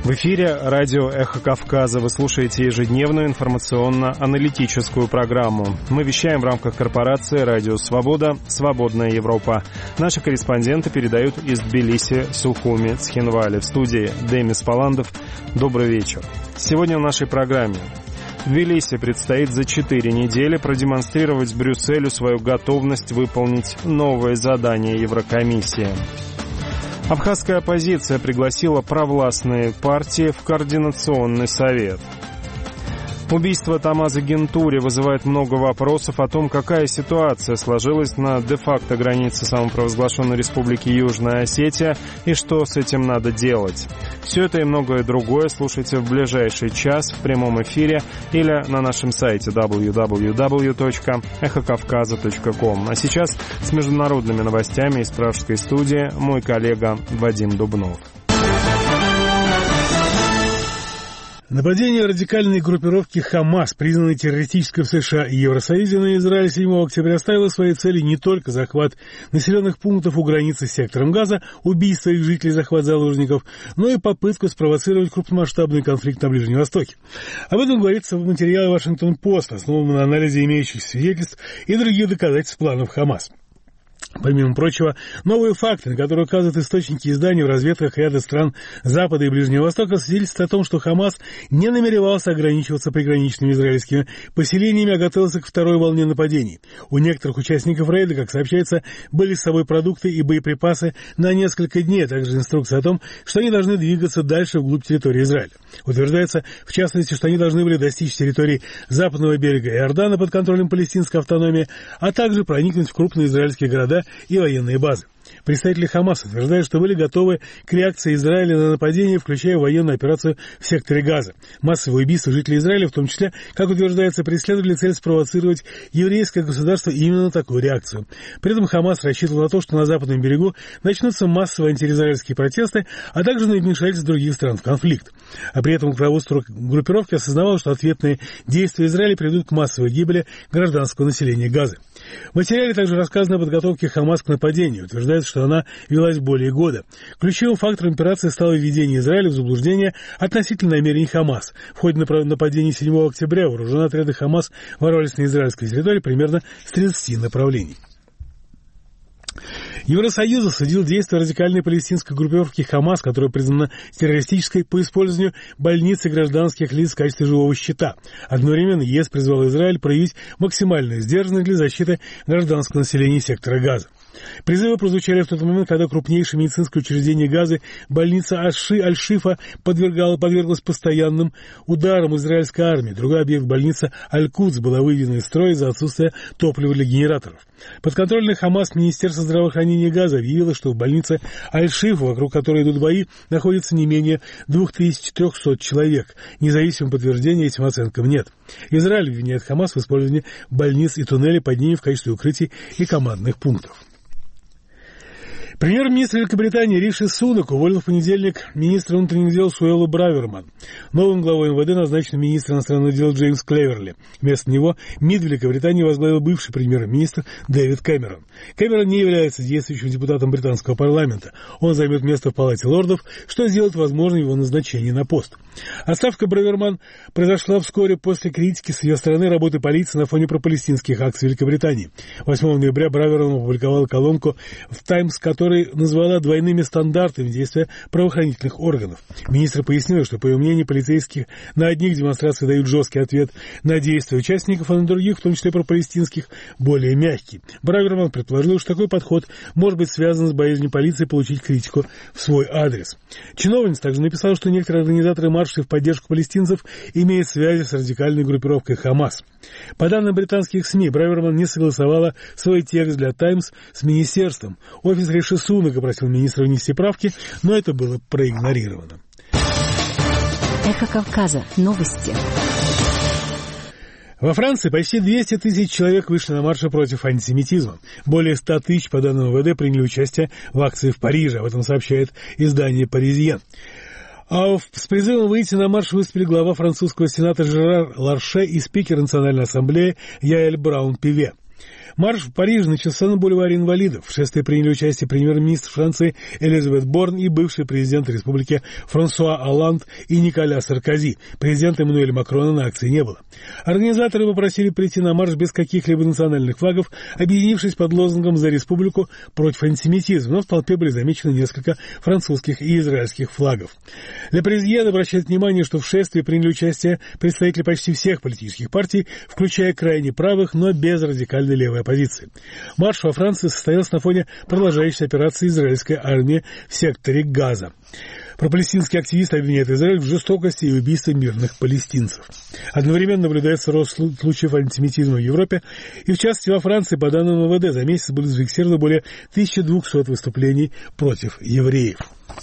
В эфире радио «Эхо Кавказа». Вы слушаете ежедневную информационно-аналитическую программу. Мы вещаем в рамках корпорации «Радио Свобода. Свободная Европа». Наши корреспонденты передают из Тбилиси, Сухуми, Цхинвали. В студии Демис Паландов. Добрый вечер. Сегодня в нашей программе. Тбилиси предстоит за 4 недели продемонстрировать Брюсселю свою готовность выполнить новые задания Еврокомиссии. Абхазская оппозиция пригласила провластные партии в Координационный совет. Убийство Тамаза Гентури вызывает много вопросов о том, какая ситуация сложилась на де-факто границе самопровозглашенной республики Южная Осетия и что с этим надо делать. Все это и многое другое слушайте в ближайший час в прямом эфире или на нашем сайте www.эхокавказа.ком. А сейчас с международными новостями из пражской студии мой коллега Вадим Дубнов. Нападение радикальной группировки «Хамас», признанной террористической в США и Евросоюзе, на Израиль 7 октября ставило своей целью не только захват населенных пунктов у границы с сектором Газа, убийство их жителей, захват заложников, но и попытку спровоцировать крупномасштабный конфликт на Ближнем Востоке. Об этом говорится в материале «Вашингтон-Пост», основанном на анализе имеющихся свидетельств и других доказательств планов «Хамас». Помимо прочего, новые факты, на которые указывают источники изданий в разведках ряда стран Запада и Ближнего Востока, свидетельствуют о том, что Хамас не намеревался ограничиваться приграничными израильскими поселениями, а готовился к второй волне нападений. У некоторых участников рейда, как сообщается, были с собой продукты и боеприпасы на несколько дней, а также инструкция о том, что они должны двигаться дальше вглубь территории Израиля. Утверждается, в частности, что они должны были достичь территории западного берега Иордана под контролем палестинской автономии, а также проникнуть в крупные израильские города и военные базы. Представители Хамаса утверждают, что были готовы к реакции Израиля на нападение, включая военную операцию в секторе Газа. Массовые убийства жителей Израиля, в том числе, как утверждается, преследовали цель спровоцировать еврейское государство именно на такую реакцию. При этом Хамас рассчитывал на то, что на западном берегу начнутся массовые антиизраильские протесты, а также на вмешательство других стран в конфликт. А при этом руководство группировки осознавало, что ответные действия Израиля приведут к массовой гибели гражданского населения Газы. В материале также рассказано о подготовке Хамас к нападению. Утверждается, что она велась более года. Ключевым фактором операции стало введение Израиля в заблуждение относительно намерений Хамас. В ходе нападения 7 октября вооруженные отряды Хамас ворвались на израильской территории примерно с 30 направлений. Евросоюз осудил действия радикальной палестинской группировки «Хамас», которая признана террористической, по использованию больниц и гражданских лиц в качестве живого щита. Одновременно ЕС призвал Израиль проявить максимальную сдержанность для защиты гражданского населения сектора Газа. Призывы прозвучали в тот момент, когда крупнейшее медицинское учреждение Газы, больница Аль-Шифа, подверглась постоянным ударам израильской армии. Другой объект, больница Аль-Кудс, была выведена из строя из-за отсутствия топлива для генераторов. Подконтрольное Хамас Министерство здравоохранения Газа объявило, что в больнице Аль-Шифа, вокруг которой идут бои, находится не менее 2300 человек. Независимого подтверждения этим оценкам нет. Израиль обвиняет Хамас в использовании больниц и туннелей под ними в качестве укрытий и командных пунктов. Премьер-министр Великобритании Риши Сунак уволил в понедельник министра внутренних дел Суэллу Браверман. Новым главой МВД назначен министр иностранных дел Джеймс Клеверли. Вместо него МИД Великобритании возглавил бывший премьер-министр Дэвид Кэмерон. Кэмерон не является действующим депутатом британского парламента. Он займет место в Палате лордов, что сделает возможным его назначение на пост. Отставка Браверман произошла вскоре после критики с ее стороны работы полиции на фоне пропалестинских акций Великобритании. 8 ноября Браверман опубликовала колонку в «Таймс», которая назвала двойными стандартами действия правоохранительных органов. Министр пояснил, что, по ее мнению, полицейские на одних демонстрациях дают жесткий ответ на действия участников, а на других, в том числе пропалестинских, более мягкий. Браверман предположил, что такой подход может быть связан с боязнью полиции получить критику в свой адрес. Чиновница также написала, что некоторые организаторы маршей в поддержку палестинцев имеют связи с радикальной группировкой Хамас. По данным британских СМИ, Браверман не согласовала свой текст для «Таймс» с министерством. Офис Риши Сунак просил министра внести правки, но это было проигнорировано. Эхо Кавказа. Новости. Во Франции почти 200 тысяч человек вышли на марши против антисемитизма. Более 100 тысяч, по данным МВД, приняли участие в акции в Париже. Об этом сообщает издание «Паризьен». С призывом выйти на марш выступили глава французского сената Жерар Ларше и спикер Национальной ассамблеи Яэль Браун-Пиве. Марш в Париже начался на бульваре Инвалидов. В шествии приняли участие премьер-министр Франции Элизабет Борн и бывший президент республики Франсуа Олланд и Николя Саркози. Президента Эммануэля Макрона на акции не было. Организаторы попросили прийти на марш без каких-либо национальных флагов, объединившись под лозунгом «За республику против антисемитизма», но в толпе были замечены несколько французских и израильских флагов. Ле Паризьен обращает внимание, что в шествии приняли участие представители почти всех политических партий, включая крайне правых, но без радикальной левой оппозиции. Марш во Франции состоялся на фоне продолжающейся операции израильской армии в секторе Газа. Пропалестинские активисты обвиняют Израиль в жестокости и убийстве мирных палестинцев. Одновременно наблюдается рост случаев антисемитизма в Европе, и в частности во Франции, по данным МВД, за месяц были зафиксированы более 1200 выступлений против евреев.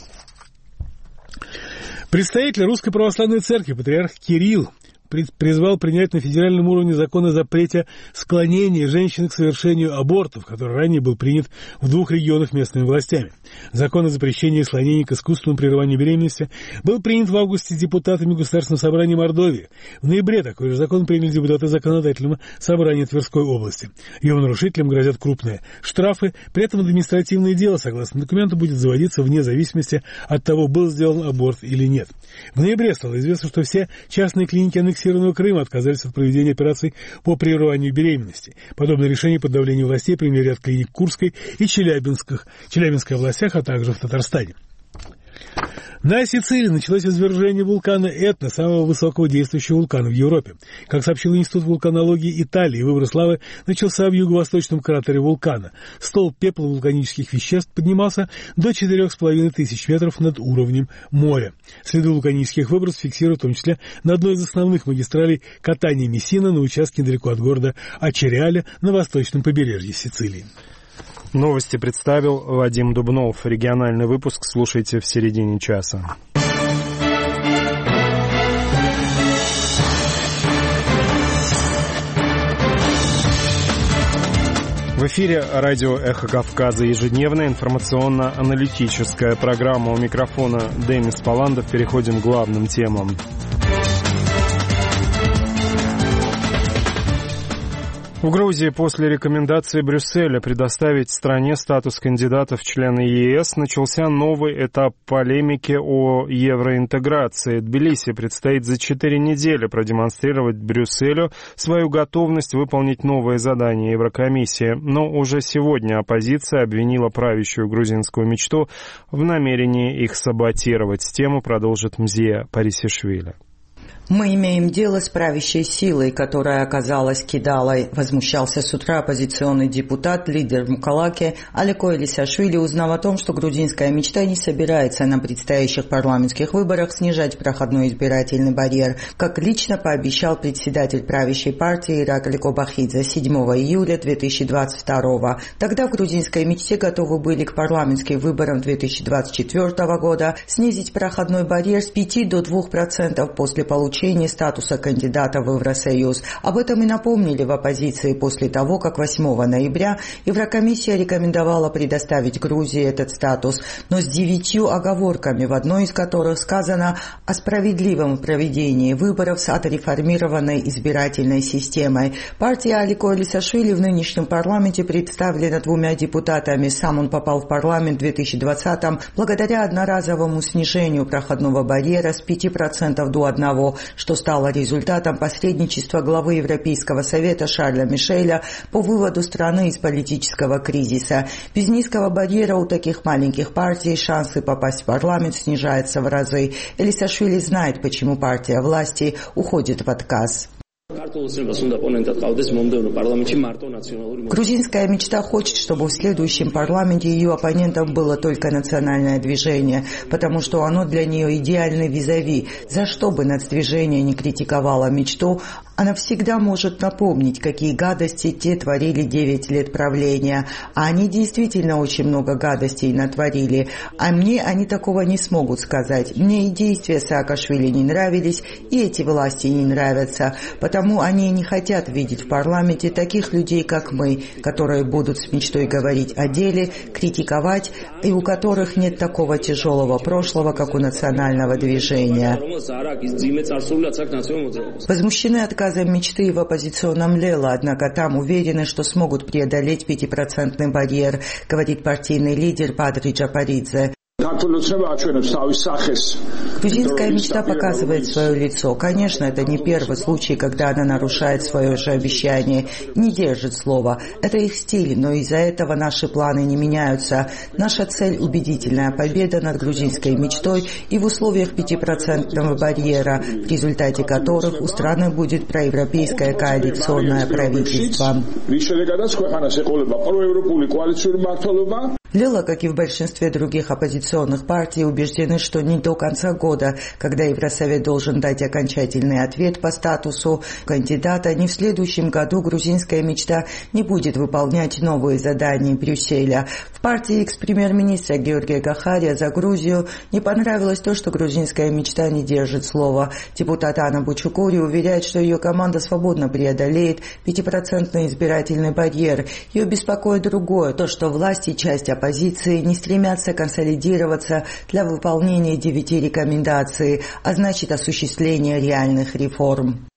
Представитель Русской Православной Церкви, патриарх Кирилл, призвал принять на федеральном уровне закон о запрете склонения женщин к совершению абортов, который ранее был принят в 2 регионах местными властями. Закон о запрещении склонений к искусственному прерыванию беременности был принят в августе депутатами Государственного собрания Мордовии. В ноябре такой же закон приняли депутаты Законодательного собрания Тверской области. Его нарушителям грозят крупные штрафы, при этом административное дело, согласно документу, будет заводиться вне зависимости от того, был сделан аборт или нет. В ноябре стало известно, что все частные клиники аннексированного Крыма отказались от проведения операций по прерыванию беременности. Подобное решение под давлением властей приняли ряд клиник в Курской и Челябинской областях, а также в Татарстане. На Сицилии началось извержение вулкана Этна, самого высокого действующего вулкана в Европе. Как сообщил Институт вулканологии Италии, выброс лавы начался в юго-восточном кратере вулкана. Столб пепла вулканических веществ поднимался до 4500 метров над уровнем моря. Следы вулканических выбросов фиксируют в том числе на одной из основных магистралей Катания-Мессина на участке недалеко от города Ачериале на восточном побережье Сицилии. Новости представил Вадим Дубнов. Региональный выпуск слушайте в середине часа. В эфире радио «Эхо Кавказа», ежедневная информационно-аналитическая программа. У микрофона Демис Паландов. Переходим к главным темам. В Грузии после рекомендации Брюсселя предоставить стране статус кандидата в члены ЕС начался новый этап полемики о евроинтеграции. Тбилиси предстоит за 4 недели продемонстрировать Брюсселю свою готовность выполнить новые задания Еврокомиссии. Но уже сегодня оппозиция обвинила правящую грузинскую мечту в намерении их саботировать. Тему продолжит Мзия Парисишвили. Мы имеем дело с правящей силой, которая оказалась кидалой, возмущался с утра оппозиционный депутат, лидер Мукалаки Алико Элисашвили, узнав о том, что грузинская мечта не собирается на предстоящих парламентских выборах снижать проходной избирательный барьер, как лично пообещал председатель правящей партии Ираклий Кобахидзе 7 июля 2022. Тогда в грузинской мечте готовы были к парламентским выборам 2024 года снизить проходной барьер с 5 до 2% после получения статуса кандидата в Евросоюз. Об этом и напомнили в оппозиции после того, как 8 ноября Еврокомиссия рекомендовала предоставить Грузии этот статус, но с 9 оговорками, в одной из которых сказано о справедливом проведении выборов с отреформированной избирательной системой. Партия Алико Элисашвили в нынешнем парламенте представлена 2 депутатами. Сам он попал в парламент в 2020-м благодаря одноразовому снижению проходного барьера с 5% до 1%, что стало результатом посредничества главы Европейского совета Шарля Мишеля по выводу страны из политического кризиса. Без низкого барьера у таких маленьких партий шансы попасть в парламент снижаются в разы. Элисашвили знает, почему партия власти уходит в отказ. Грузинская мечта хочет, чтобы в следующем парламенте ее оппонентом было только национальное движение, потому что оно для нее идеальный визави. За что бы нацдвижение не критиковало мечту, она всегда может напомнить, какие гадости те творили 9 лет правления. А они действительно очень много гадостей натворили. А мне они такого не смогут сказать. Мне и действия Саакашвили не нравились, и эти власти не нравятся. Потому они не хотят видеть в парламенте таких людей, как мы, которые будут с мечтой говорить о деле, критиковать, и у которых нет такого тяжелого прошлого, как у национального движения. Возмущены отказом рассказам мечты в оппозиционном Лела, однако там уверены, что смогут преодолеть 5% барьер, говорит партийный лидер Падри Джапаридзе. Грузинская мечта показывает свое лицо. Конечно, это не первый случай, когда она нарушает свое же обещание, не держит слова. Это их стиль, но из-за этого наши планы не меняются. Наша цель – убедительная победа над грузинской мечтой и в условиях 5% барьера, в результате которых у страны будет проевропейское коалиционное правительство. Лела, как и в большинстве других оппозиционных партий, убеждены, что не до конца года, когда Евросовет должен дать окончательный ответ по статусу кандидата, ни в следующем году грузинская мечта не будет выполнять новые задания Брюсселя. В партии экс-премьер-министра Георгия Гахария за Грузию не понравилось то, что грузинская мечта не держит слова. Депутат Анна Бучукури уверяет, что ее команда свободно преодолеет 5% избирательный барьер. Ее беспокоит другое, то, что власти и часть оппозиции не стремятся консолидироваться для выполнения 9 рекомендаций, а значит осуществления реальных реформ.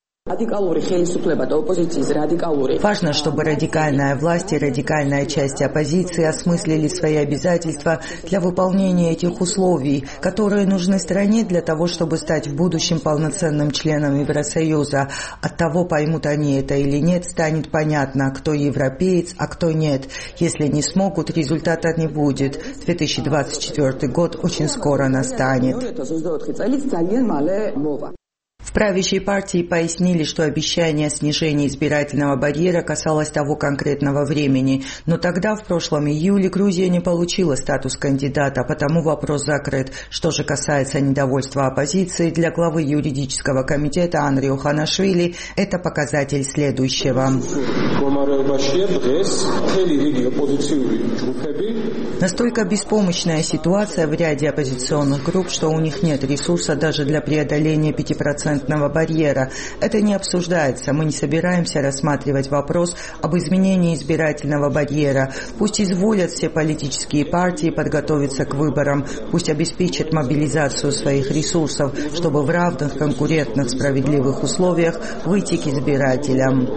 Важно, чтобы радикальная власть и радикальная часть оппозиции осмыслили свои обязательства для выполнения этих условий, которые нужны стране для того, чтобы стать в будущем полноценным членом Евросоюза. От того, поймут они это или нет, станет понятно, кто европеец, а кто нет. Если не смогут, результата не будет. 2024 год очень скоро настанет. В правящей партии пояснили, что обещание снижения избирательного барьера касалось того конкретного времени, но тогда, в прошлом июле, Грузия не получила статус кандидата, потому вопрос закрыт. Что же касается недовольства оппозиции, для главы юридического комитета Андрио Ханашвили это показатель следующего. Настолько беспомощная ситуация в ряде оппозиционных групп, что у них нет ресурса даже для преодоления 5% барьера. Это не обсуждается. Мы не собираемся рассматривать вопрос об изменении избирательного барьера. Пусть изволят все политические партии подготовиться к выборам. Пусть обеспечат мобилизацию своих ресурсов, чтобы в равных, конкурентных, справедливых условиях выйти к избирателям.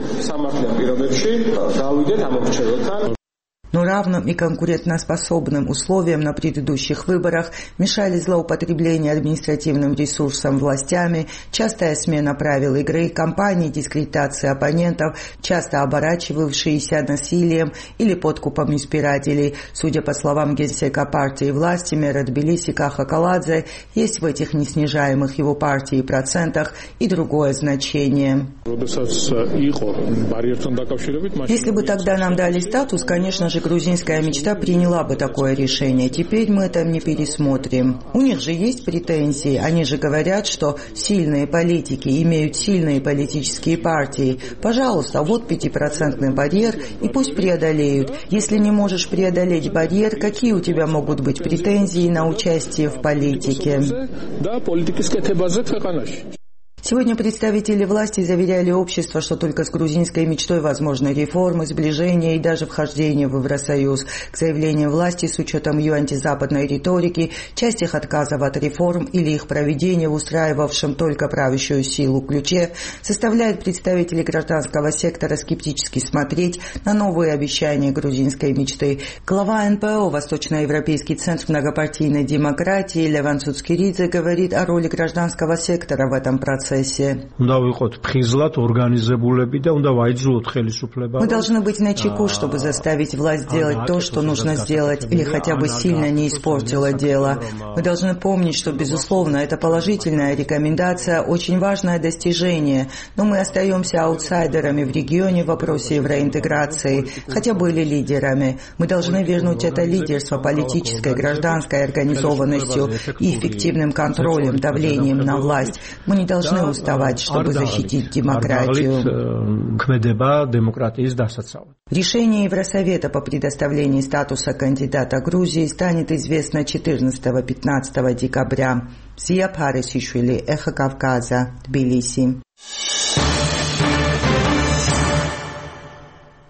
Но равным и конкурентоспособным условиям на предыдущих выборах мешали злоупотребление административным ресурсом властями, частая смена правил игры, кампании дискредитации оппонентов, часто оборачивавшиеся насилием или подкупом избирателей. Судя по словам генсека партии власти мэра Тбилиси Каха Каладзе, есть в этих неснижаемых его партии процентах и другое значение. Если бы тогда нам дали статус, конечно же, грузинская мечта приняла бы такое решение. Теперь мы это не пересмотрим. У них же есть претензии. Они же говорят, что сильные политики имеют сильные политические партии. Пожалуйста, вот 5% барьер, и пусть преодолеют. Если не можешь преодолеть барьер, какие у тебя могут быть претензии на участие в политике? Сегодня представители власти заверяли общество, что только с грузинской мечтой возможны реформы, сближение и даже вхождение в Евросоюз. К заявлению власти с учетом ее антизападной риторики, часть их отказов от реформ или их проведения в устраивавшем только правящую силу ключе, заставляет представителей гражданского сектора скептически смотреть на новые обещания грузинской мечты. Глава НПО «Восточноевропейский центр многопартийной демократии» Леван Цуцкиридзе говорит о роли гражданского сектора в этом процессе. Мы должны быть начеку, чтобы заставить власть делать то, что нужно сделать, или хотя бы сильно не испортила дело. Мы должны помнить, что, безусловно, это положительная рекомендация, очень важное достижение, но мы остаемся аутсайдерами в регионе в вопросе евроинтеграции, хотя были лидерами. Мы должны вернуть это лидерство политической, гражданской организованностью и эффективным контролем, давлением на власть. Мы не должны уставать, чтобы защитить демократию. Решение Евросовета по предоставлению статуса кандидата Грузии станет известно 14-15 декабря. Зия Парисишвили, Эхо Кавказа, Тбилиси.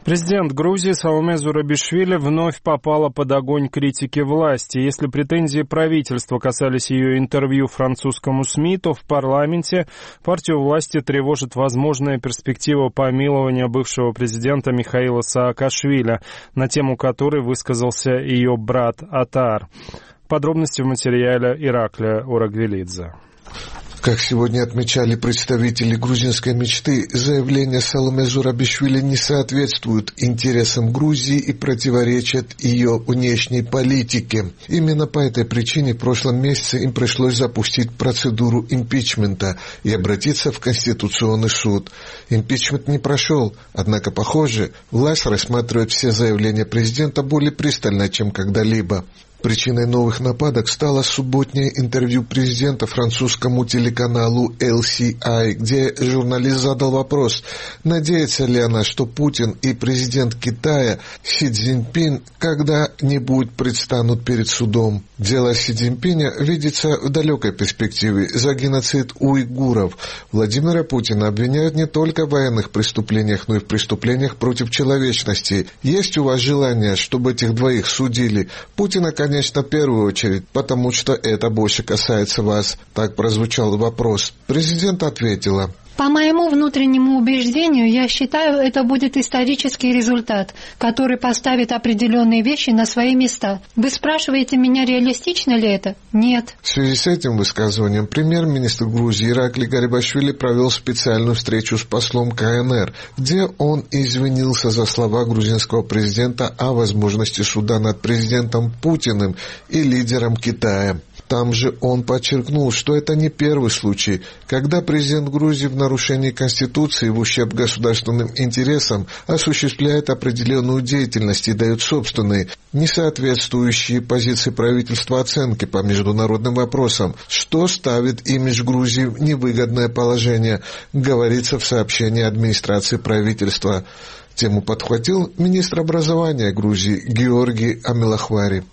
Президент Грузии Саломе Зурабишвили вновь попала под огонь критики власти. Если претензии правительства касались ее интервью французскому СМИ, то в парламенте партию власти тревожит возможная перспектива помилования бывшего президента Михаила Саакашвили, на тему которой высказался ее брат Атар. Подробности в материале Ираклия Урагвелидзе. Как сегодня отмечали представители грузинской мечты, заявления Саломе Зурабишвили не соответствуют интересам Грузии и противоречат ее внешней политике. Именно по этой причине в прошлом месяце им пришлось запустить процедуру импичмента и обратиться в Конституционный суд. Импичмент не прошел, однако, похоже, власть рассматривает все заявления президента более пристально, чем когда-либо. Причиной новых нападок стало субботнее интервью президента французскому телеканалу LCI, где журналист задал вопрос, надеется ли она, что Путин и президент Китая Си Цзиньпин когда-нибудь предстанут перед судом. Дело Си Цзиньпиня видится в далекой перспективе за геноцид уйгуров. Владимира Путина обвиняют не только в военных преступлениях, но и в преступлениях против человечности. Есть у вас желание, чтобы этих двоих судили? Путина, конечно, в первую очередь, потому что это больше касается вас. Так прозвучал вопрос. Президент ответила. По моему внутреннему убеждению, я считаю, это будет исторический результат, который поставит определенные вещи на свои места. Вы спрашиваете меня, реалистично ли это? Нет. В связи с этим высказыванием премьер-министр Грузии Ираклий Гарибашвили провел специальную встречу с послом КНР, где он извинился за слова грузинского президента о возможности суда над президентом Путиным и лидером Китая. Там же он подчеркнул, что это не первый случай, когда президент Грузии в нарушении Конституции в ущерб государственным интересам осуществляет определенную деятельность и дает собственные, несоответствующие позиции правительства оценки по международным вопросам, что ставит имидж Грузии в невыгодное положение, говорится в сообщении администрации правительства. Тему подхватил министр образования Грузии Георгий Амилахвари.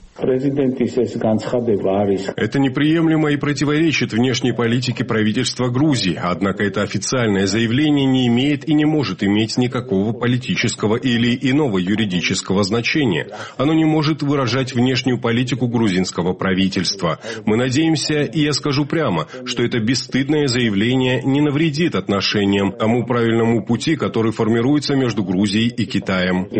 Это неприемлемо и противоречит внешней политике правительства Грузии, однако это официальное заявление не имеет и не может иметь никакого политического или иного юридического значения. Оно не может выражать внешнюю политику грузинского правительства. Мы надеемся, и я скажу прямо, что это бесстыдное заявление не навредит отношениям тому правильному пути, который формируется между Грузией и Китаем.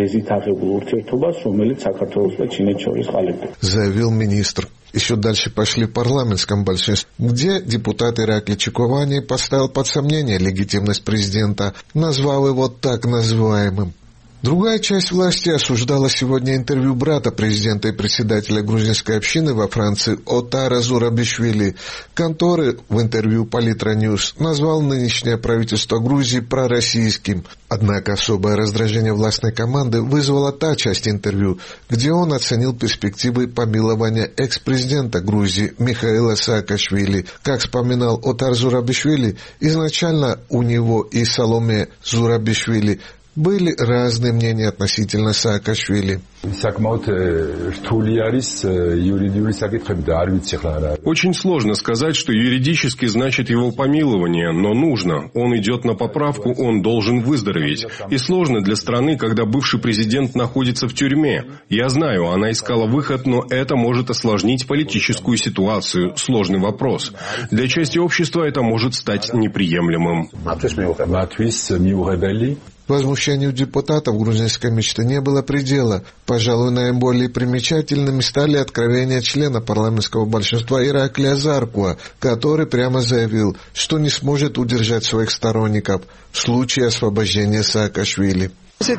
Заявил министр. Еще дальше пошли в парламентском большинстве, где депутат Ираклий Чикувани поставил под сомнение легитимность президента, назвал его так называемым. Другая часть власти осуждала сегодня интервью брата президента и председателя грузинской общины во Франции Отара Зурабишвили, который в интервью Политра Ньюс назвал нынешнее правительство Грузии пророссийским. Однако особое раздражение властной команды вызвала та часть интервью, где он оценил перспективы помилования экс-президента Грузии Михаила Саакашвили. Как вспоминал Отар Зурабишвили, изначально у него и Саломе Зурабишвили были разные мнения относительно Саакашвили. Очень сложно сказать, что юридически значит его помилование, но нужно. Он идет на поправку, он должен выздороветь. И сложно для страны, когда бывший президент находится в тюрьме. Я знаю, она искала выход, но это может осложнить политическую ситуацию. Сложный вопрос. Для части общества это может стать неприемлемым. Возмущению депутатов грузинской мечты не было предела. Пожалуй, наиболее примечательными стали откровения члена парламентского большинства Ираклия Заркуа, который прямо заявил, что не сможет удержать своих сторонников в случае освобождения Саакашвили.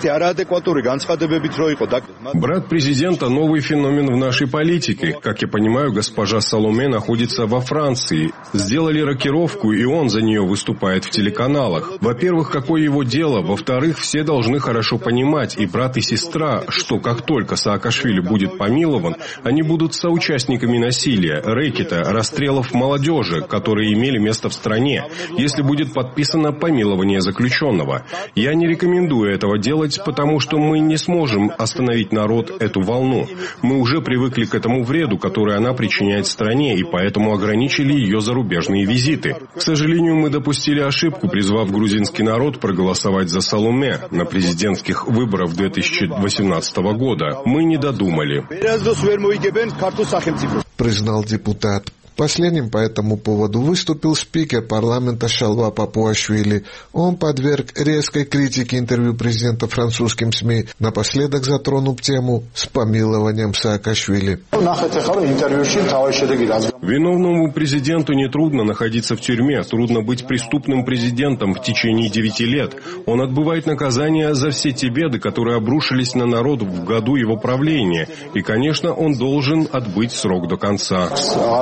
Брат президента – новый феномен в нашей политике. Как я понимаю, госпожа Саломе находится во Франции. Сделали рокировку, и он за нее выступает в телеканалах. Во-первых, какое его дело? Во-вторых, все должны хорошо понимать, и брат, и сестра, что как только Саакашвили будет помилован, они будут соучастниками насилия, рэкета, расстрелов молодежи, которые имели место в стране, если будет подписано помилование заключенного. Я не рекомендую этого делать делать, потому что мы не сможем остановить народ эту волну. Мы уже привыкли к этому вреду, который она причиняет стране, и поэтому ограничили ее зарубежные визиты. К сожалению, мы допустили ошибку, призвав грузинский народ проголосовать за Саломе на президентских выборах 2018 года. Мы не додумали. Признал депутат. Последним по этому поводу выступил спикер парламента Шалва Папуашвили. Он подверг резкой критике интервью президента французским СМИ, напоследок затронув тему с помилованием Саакашвили. Виновному президенту нетрудно находиться в тюрьме, трудно быть преступным президентом в течение 9 лет. Он отбывает наказание за все те беды, которые обрушились на народ в году его правления. И, конечно, он должен отбыть срок до конца.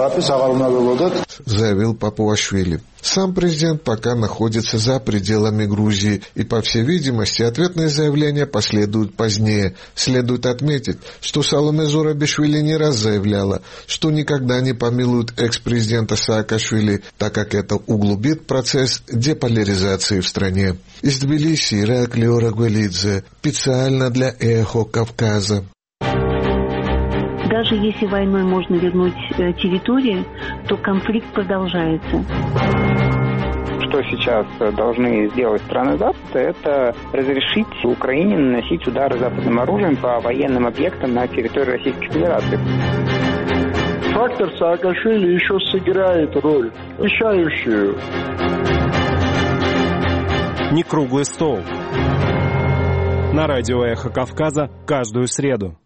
Заявил Папуашвили. Сам президент пока находится за пределами Грузии, и, по всей видимости, ответные заявления последуют позднее. Следует отметить, что Саломе Зурабишвили не раз заявляла, что никогда не помилует экс-президента Саакашвили, так как это углубит процесс деполяризации в стране. Из Тбилиси Ираклий Орагвелидзе, специально для «Эхо Кавказа». Даже если войной можно вернуть территории, то конфликт продолжается. Что сейчас должны сделать страны Запада, это разрешить Украине наносить удары западным оружием по военным объектам на территории Российской Федерации. Фактор Саакашвили еще сыграет роль, решающую. Не круглый стол. На радио «Эхо Кавказа» каждую среду.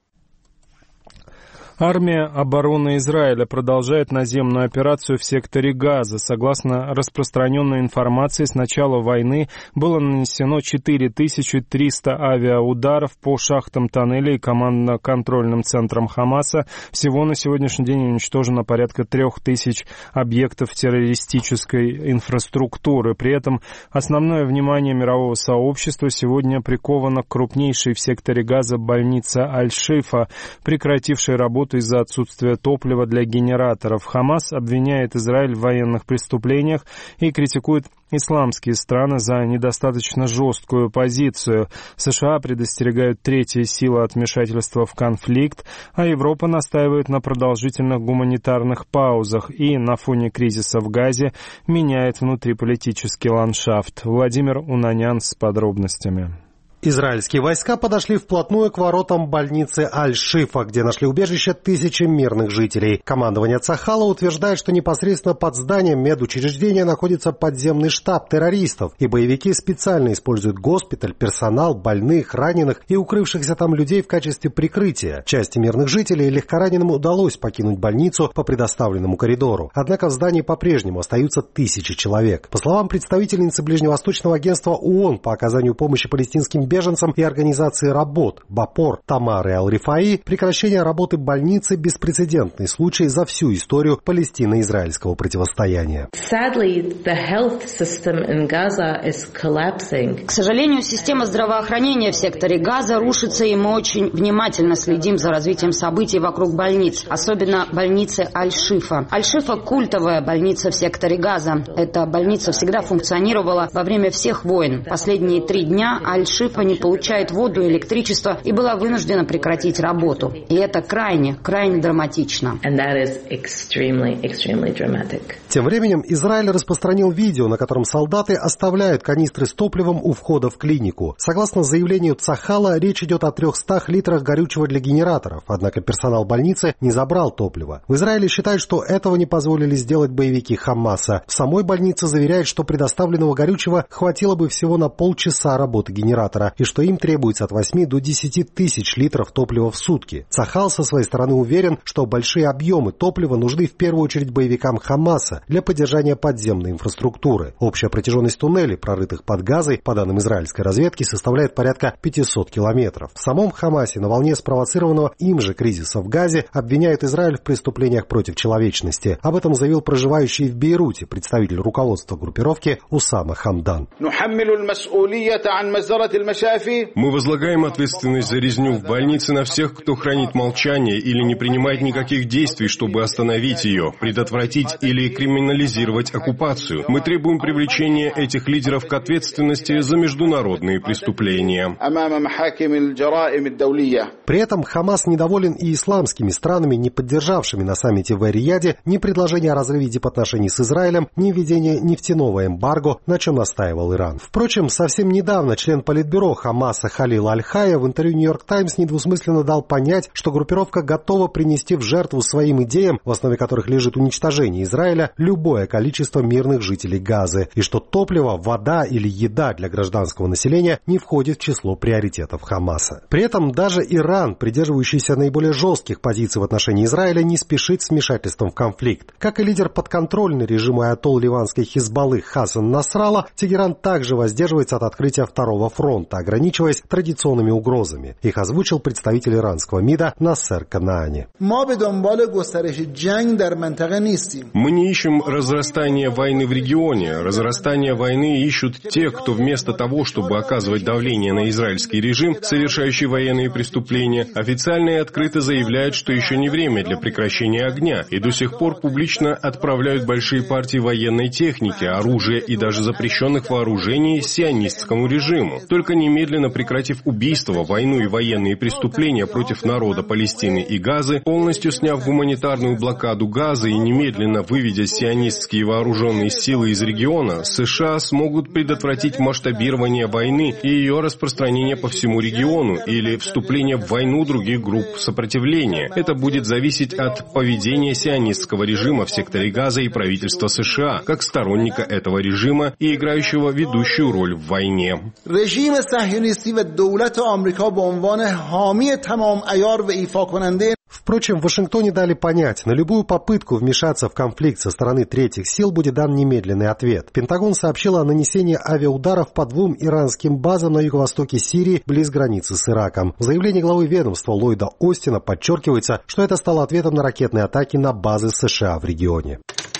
Армия обороны Израиля продолжает наземную операцию в секторе Газа. Согласно распространенной информации, с начала войны было нанесено 4300 авиаударов по шахтам тоннелей и командно-контрольным центрам Хамаса. Всего на сегодняшний день уничтожено порядка 3000 объектов террористической инфраструктуры. При этом основное внимание мирового сообщества сегодня приковано к крупнейшей в секторе Газа больнице Аль-Шифа, прекратившей работу из-за отсутствия топлива для генераторов. Хамас обвиняет Израиль в военных преступлениях и критикует исламские страны за недостаточно жесткую позицию. США предостерегают третьи силы от вмешательства в конфликт, а Европа настаивает на продолжительных гуманитарных паузах и на фоне кризиса в Газе меняет внутриполитический ландшафт. Владимир Унанян с подробностями. Израильские войска подошли вплотную к воротам больницы Аль-Шифа, где нашли убежище тысячи мирных жителей. Командование Цахала утверждает, что непосредственно под зданием медучреждения находится подземный штаб террористов, и боевики специально используют госпиталь, персонал, больных, раненых и укрывшихся там людей в качестве прикрытия. Части мирных жителей и легкораненым удалось покинуть больницу по предоставленному коридору. Однако в здании по-прежнему остаются тысячи человек. По словам представительницы Ближневосточного агентства ООН по оказанию помощи палестинским беженцам и организации работ БАПОР Тамары Аль-Рифаи, прекращение работы больницы – беспрецедентный случай за всю историю палестино-израильского противостояния. К сожалению, система здравоохранения в секторе Газа рушится, и мы очень внимательно следим за развитием событий вокруг больниц, особенно больницы Аль-Шифа. Аль-Шифа – культовая больница в секторе Газа. Эта больница всегда функционировала во время всех войн. Последние 3 дня Аль-Шифа не получает воду и электричество и была вынуждена прекратить работу. И это крайне драматично. Тем временем Израиль распространил видео, на котором солдаты оставляют канистры с топливом у входа в клинику. Согласно заявлению Цахала, речь идет о 300 литрах горючего для генераторов, однако персонал больницы не забрал топливо. В Израиле считают, что этого не позволили сделать боевики Хамаса. В самой больнице заверяют, что предоставленного горючего хватило бы всего на полчаса работы генератора, и что им требуется от 8 до 10 тысяч литров топлива в сутки. Цахал со своей стороны уверен, что большие объемы топлива нужны в первую очередь боевикам Хамаса для поддержания подземной инфраструктуры. Общая протяженность туннелей, прорытых под Газой, по данным израильской разведки, составляет порядка 500 километров. В самом Хамасе на волне спровоцированного им же кризиса в Газе обвиняют Израиль в преступлениях против человечности. Об этом заявил проживающий в Бейруте представитель руководства группировки Усама Хамдан. Мы возлагаем ответственность за резню в больнице на всех, кто хранит молчание или не принимает никаких действий, чтобы остановить ее, предотвратить или криминализировать оккупацию. Мы требуем привлечения этих лидеров к ответственности за международные преступления. При этом Хамас недоволен и исламскими странами, не поддержавшими на саммите в Эр-Рияде ни предложение о разрыве дипотношений с Израилем, ни введение нефтяного эмбарго, на чем настаивал Иран. Впрочем, совсем недавно член Политбюро Хамаса Халил Аль-Хайя в интервью «Нью-Йорк Таймс» недвусмысленно дал понять, что группировка готова принести в жертву своим идеям, в основе которых лежит уничтожение Израиля, любое количество мирных жителей Газы, и что топливо, вода или еда для гражданского населения не входит в число приоритетов Хамаса. При этом даже Иран, придерживающийся наиболее жестких позиций в отношении Израиля, не спешит с вмешательством в конфликт. Как и лидер подконтрольной режиму аятолл ливанской Хизбаллы Хасан Насралла, Тегеран также воздерживается от открытия второго фронта, ограничиваясь традиционными угрозами. Их озвучил представитель иранского МИДа Нассер Канаани. Мы не ищем разрастания войны в регионе. Разрастание войны ищут те, кто вместо того, чтобы оказывать давление на израильский режим, совершающий военные преступления, официально и открыто заявляют, что еще не время для прекращения огня, и до сих пор публично отправляют большие партии военной техники, оружия и даже запрещенных вооружений сионистскому режиму. Только немедленно прекратив убийства, войну и военные преступления против народа Палестины и Газы, полностью сняв гуманитарную блокаду Газы и немедленно выведя сионистские вооруженные силы из региона, США смогут предотвратить масштабирование войны и ее распространение по всему региону или вступление в войну других групп сопротивления. Это будет зависеть от поведения сионистского режима в секторе Газа и правительства США, как сторонника этого режима и играющего ведущую роль в войне. Впрочем, в Вашингтоне дали понять, на любую попытку вмешаться в конфликт со стороны третьих сил будет дан немедленный ответ. Пентагон сообщил о нанесении авиаударов по 2 иранским базам на юго-востоке Сирии близ границы с Ираком. В заявлении главы ведомства Ллойда Остина подчеркивается, что это стало ответом на ракетные атаки на базы США в регионе.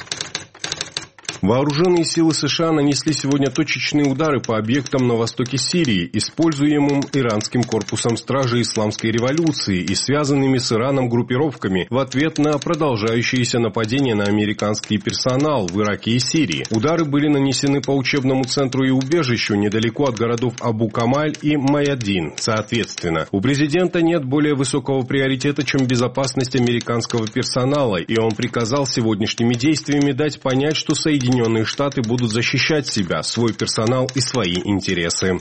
Вооруженные силы США нанесли сегодня точечные удары по объектам на востоке Сирии, используемым иранским корпусом стражи исламской революции и связанными с Ираном группировками в ответ на продолжающиеся нападения на американский персонал в Ираке и Сирии. Удары были нанесены по учебному центру и убежищу недалеко от городов Абу-Камаль и Майадин, соответственно. У президента нет более высокого приоритета, чем безопасность американского персонала, и он приказал сегодняшними действиями дать понять, что Соединенные Штаты будут защищать себя, свой персонал и свои интересы.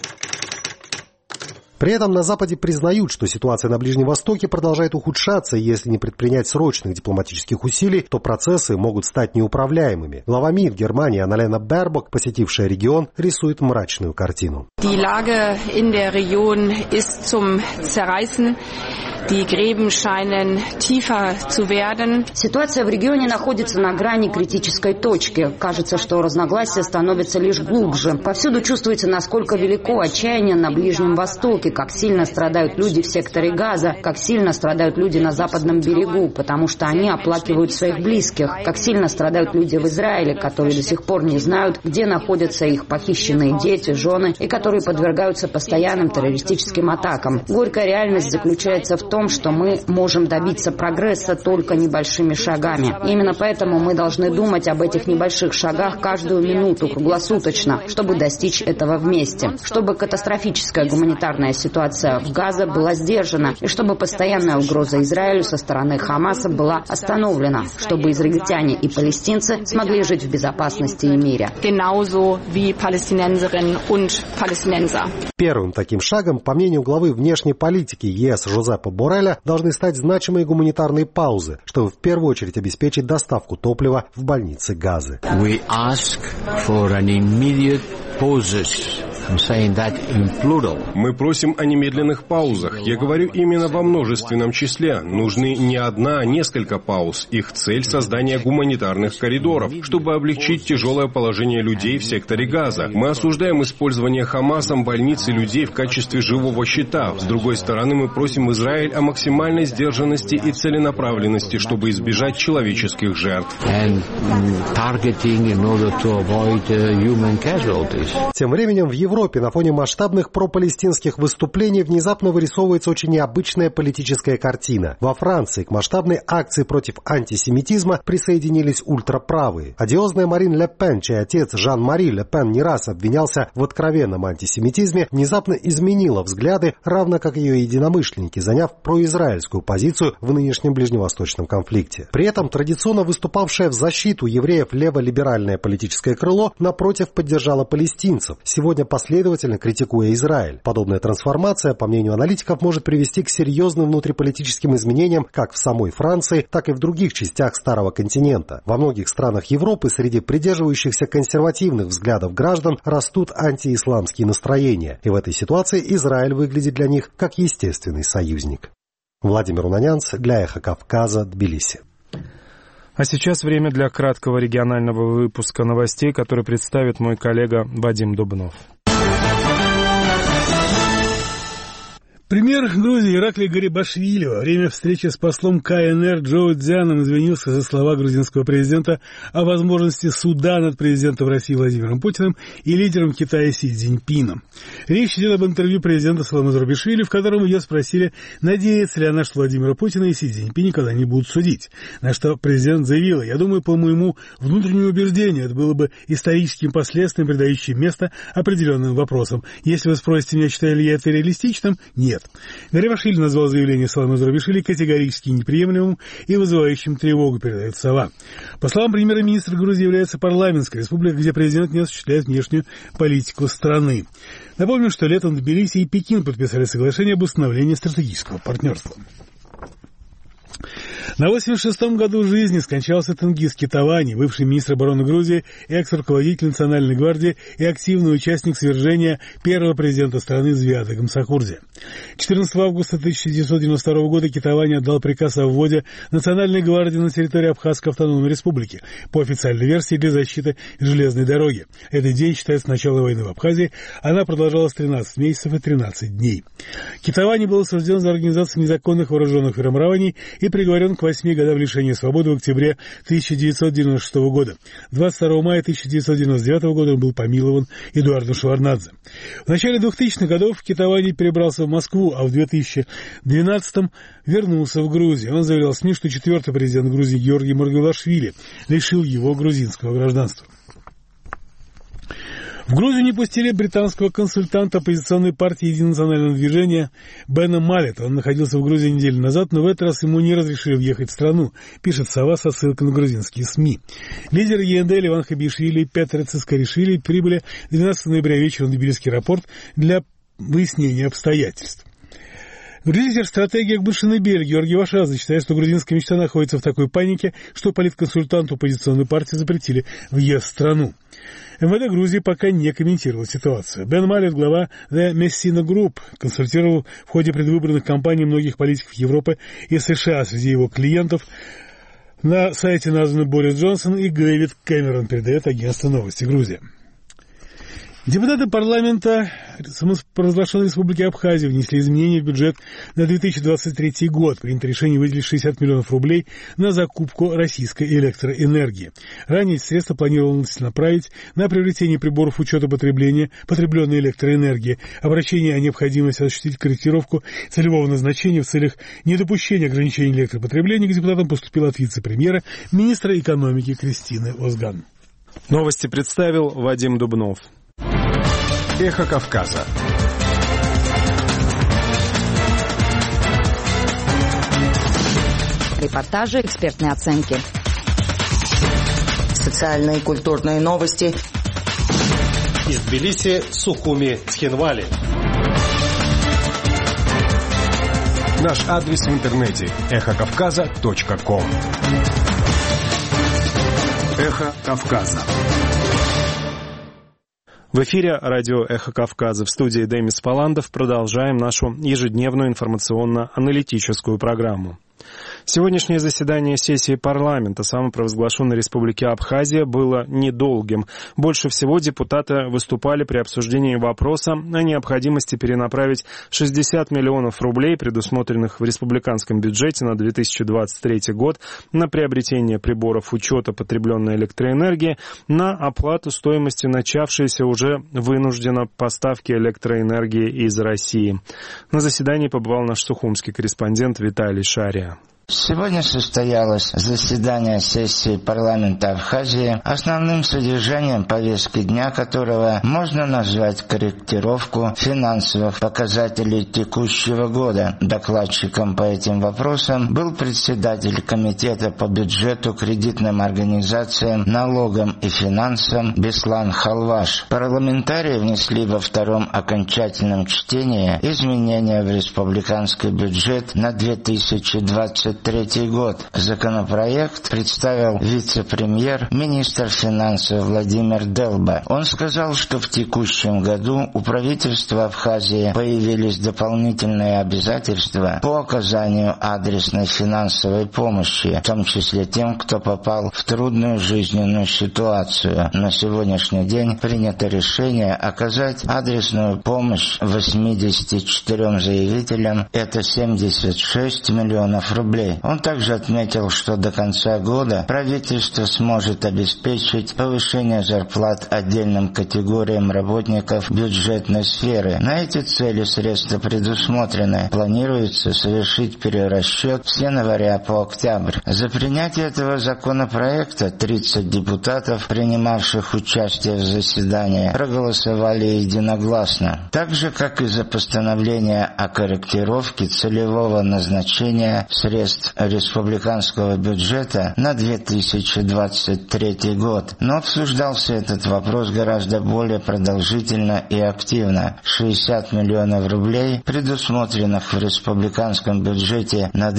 При этом на Западе признают, что ситуация на Ближнем Востоке продолжает ухудшаться, и если не предпринять срочных дипломатических усилий, то процессы могут стать неуправляемыми. Глава МИД Германии Анналена Бербок, посетившая регион, рисует мрачную картину. Die Lage in der Region ist zum Zerreißen. Die Gräben scheinen tiefer zu werden. Ситуация в регионе находится на грани критической точки. Кажется, что разногласия становятся лишь глубже. Повсюду чувствуется, насколько велико отчаяние на Ближнем Востоке, как сильно страдают люди в секторе Газа, как сильно страдают люди на Западном берегу, потому что они оплакивают своих близких, как сильно страдают люди в Израиле, которые до сих пор не знают, где находятся их похищенные дети, жены, и которые подвергаются постоянным террористическим атакам. Горькая реальность заключается в том, что мы можем добиться прогресса только небольшими шагами. Именно поэтому мы должны думать об этих небольших шагах каждую минуту, круглосуточно, чтобы достичь этого вместе, чтобы катастрофическая гуманитарная ситуация в Газе была сдержана, и чтобы постоянная угроза Израилю со стороны Хамаса была остановлена, чтобы израильтяне и палестинцы смогли жить в безопасности и мире. Первым таким шагом, по мнению главы внешней политики ЕС Жозепа Борреля, должны стать значимые гуманитарные паузы, чтобы в первую очередь обеспечить доставку топлива в больницы Газы. We ask for an immediate pauses. Мы просим о немедленных паузах. Я говорю именно во множественном числе. Нужны не одна, а несколько пауз. Их цель — создание гуманитарных коридоров, чтобы облегчить тяжелое положение людей в секторе Газа. Мы осуждаем использование Хамасом больниц и людей в качестве живого щита. С другой стороны, мы просим Израиль о максимальной сдержанности и целенаправленности, чтобы избежать человеческих жертв. Тем временем в Европе на фоне масштабных пропалестинских выступлений внезапно вырисовывается очень необычная политическая картина. Во Франции к масштабной акции против антисемитизма присоединились ультраправые. Одиозная Марин Ле Пен, чей отец Жан-Мари Ле Пен не раз обвинялся в откровенном антисемитизме, внезапно изменила взгляды, равно как ее единомышленники, заняв произраильскую позицию в нынешнем ближневосточном конфликте. При этом традиционно выступавшее в защиту евреев леволиберальное политическое крыло, напротив, поддержало палестинцев, сегодня последовательно критикуя Израиль. Подобная трансформация, по мнению аналитиков, может привести к серьезным внутриполитическим изменениям как в самой Франции, так и в других частях Старого континента. Во многих странах Европы среди придерживающихся консервативных взглядов граждан растут антиисламские настроения, и в этой ситуации Израиль выглядит для них как естественный союзник. Владимир Унанянц для Эхо Кавказа, Тбилиси. А сейчас время для краткого регионального выпуска новостей, который представит мой коллега Вадим Дубнов. Премьер Грузии Ираклий Гарибашвили во время встречи с послом КНР Джоу Цзяном извинился за слова грузинского президента о возможности суда над президентом России Владимиром Путиным и лидером Китая Си Цзиньпином. Речь идет об интервью президента Саломе Зурабишвили, в котором ее спросили, надеется ли она, что Владимира Путина и Си Цзиньпиня никогда не будут судить. На что президент заявила: «Я думаю, по моему внутреннему убеждению, это было бы историческим последствием, придающим место определенным вопросам. Если вы спросите меня, считаю ли я это реалистичным, нет». Гарибашвили назвал заявление Саломе Зурабишвили категорически неприемлемым и вызывающим тревогу, передает «Сова». По словам премьер-министра, Грузия является парламентской республикой, где президент не осуществляет внешнюю политику страны. Напомню, что летом Тбилиси и Пекин подписали соглашение об установлении стратегического партнерства. На 86-м году жизни скончался Тенгиз Кетавани, бывший министр обороны Грузии, экс-руководитель Национальной гвардии и активный участник свержения первого президента страны Звиада Гамсахурдзе. 14 августа 1992 года Кетавани отдал приказ о вводе Национальной гвардии на территории Абхазской автономной республики, по официальной версии для защиты железной дороги. Этот день считается началом войны в Абхазии, она продолжалась 13 месяцев и 13 дней. Кетавани был осужден за организацию незаконных вооруженных формирований и приговорен к 8 годам лишения свободы в октябре 1996 года. 22 мая 1999 года он был помилован Эдуардом Шеварднадзе. В начале 2000-х годов Кетавани перебрался в Москву, а в 2012-м вернулся в Грузию. Он заявлял СМИ, что четвертый президент Грузии Георгий Маргвелашвили лишил его грузинского гражданства. В Грузию не пустили британского консультанта оппозиционной партии «Единое национальное движение» Бена Маллета. Он находился в Грузии неделю назад, но в этот раз ему не разрешили въехать в страну, пишет «Сова» со ссылкой на грузинские СМИ. Лидеры ЕНД Ливан Хабишвили и Петр Цискаришвили прибыли 12 ноября вечером в Тбилисский аэропорт для выяснения обстоятельств. Лидер стратегии Акбаршинебель Георгий Вашадзе считает, что грузинская мечта находится в такой панике, что политконсультанту оппозиционной партии запретили въезд в страну. МВД Грузии пока не комментировал ситуацию. Бен Маллет, глава The Messina Group, консультировал в ходе предвыборных кампаний многих политиков Европы и США. Среди его клиентов на сайте названы Борис Джонсон и Дэвид Кэмерон, передает агентство «Новости Грузии». Депутаты парламента самопровозглашенной республики Абхазия внесли изменения в бюджет на 2023 год. Принято решение выделить 60 миллионов рублей на закупку российской электроэнергии. Ранее эти средства планировалось направить на приобретение приборов учета потребленной электроэнергии, обращение о необходимости осуществить корректировку целевого назначения в целях недопущения ограничений электропотребления к депутатам поступило от вице-премьера, министра экономики Кристины Озган. Новости представил Вадим Дубнов. Эхо Кавказа. Репортажи, экспертные оценки. Социальные и культурные новости. Из Тбилиси, Сухуми, Цхинвали. Наш адрес в интернете эхокавказа.ком. Эхо Кавказа. В эфире радио «Эхо Кавказа». В студии Демис Паландов продолжаем нашу ежедневную информационно-аналитическую программу. Сегодняшнее заседание сессии парламента самопровозглашенной Республики Абхазия было недолгим. Больше всего депутаты выступали при обсуждении вопроса о необходимости перенаправить 60 миллионов рублей, предусмотренных в республиканском бюджете на 2023 год, на приобретение приборов учета потребленной электроэнергии, на оплату стоимости начавшейся уже вынужденно поставки электроэнергии из России. На заседании побывал наш сухумский корреспондент Виталий Шария. Сегодня состоялось заседание сессии парламента Абхазии, основным содержанием повестки дня которого можно назвать корректировку финансовых показателей текущего года. Докладчиком по этим вопросам был председатель Комитета по бюджету, кредитным организациям, налогам и финансам Беслан Халваш. Парламентарии внесли во втором окончательном чтении изменения в республиканский бюджет на 2023 год. Законопроект представил вице-премьер, министр финансов Владимир Делба. Он сказал, что в текущем году у правительства Абхазии появились дополнительные обязательства по оказанию адресной финансовой помощи, в том числе тем, кто попал в трудную жизненную ситуацию. На сегодняшний день принято решение оказать адресную помощь 84 заявителям, это 76 миллионов рублей. Он также отметил, что до конца года правительство сможет обеспечить повышение зарплат отдельным категориям работников бюджетной сферы. На эти цели средства предусмотрены. Планируется совершить перерасчет с января по октябрь. За принятие этого законопроекта 30 депутатов, принимавших участие в заседании, проголосовали единогласно. Так же, как и за постановление о корректировке целевого назначения средств республиканского бюджета на 2023 год. Но обсуждался этот вопрос гораздо более продолжительно и активно. 60 миллионов рублей, предусмотренных в республиканском бюджете на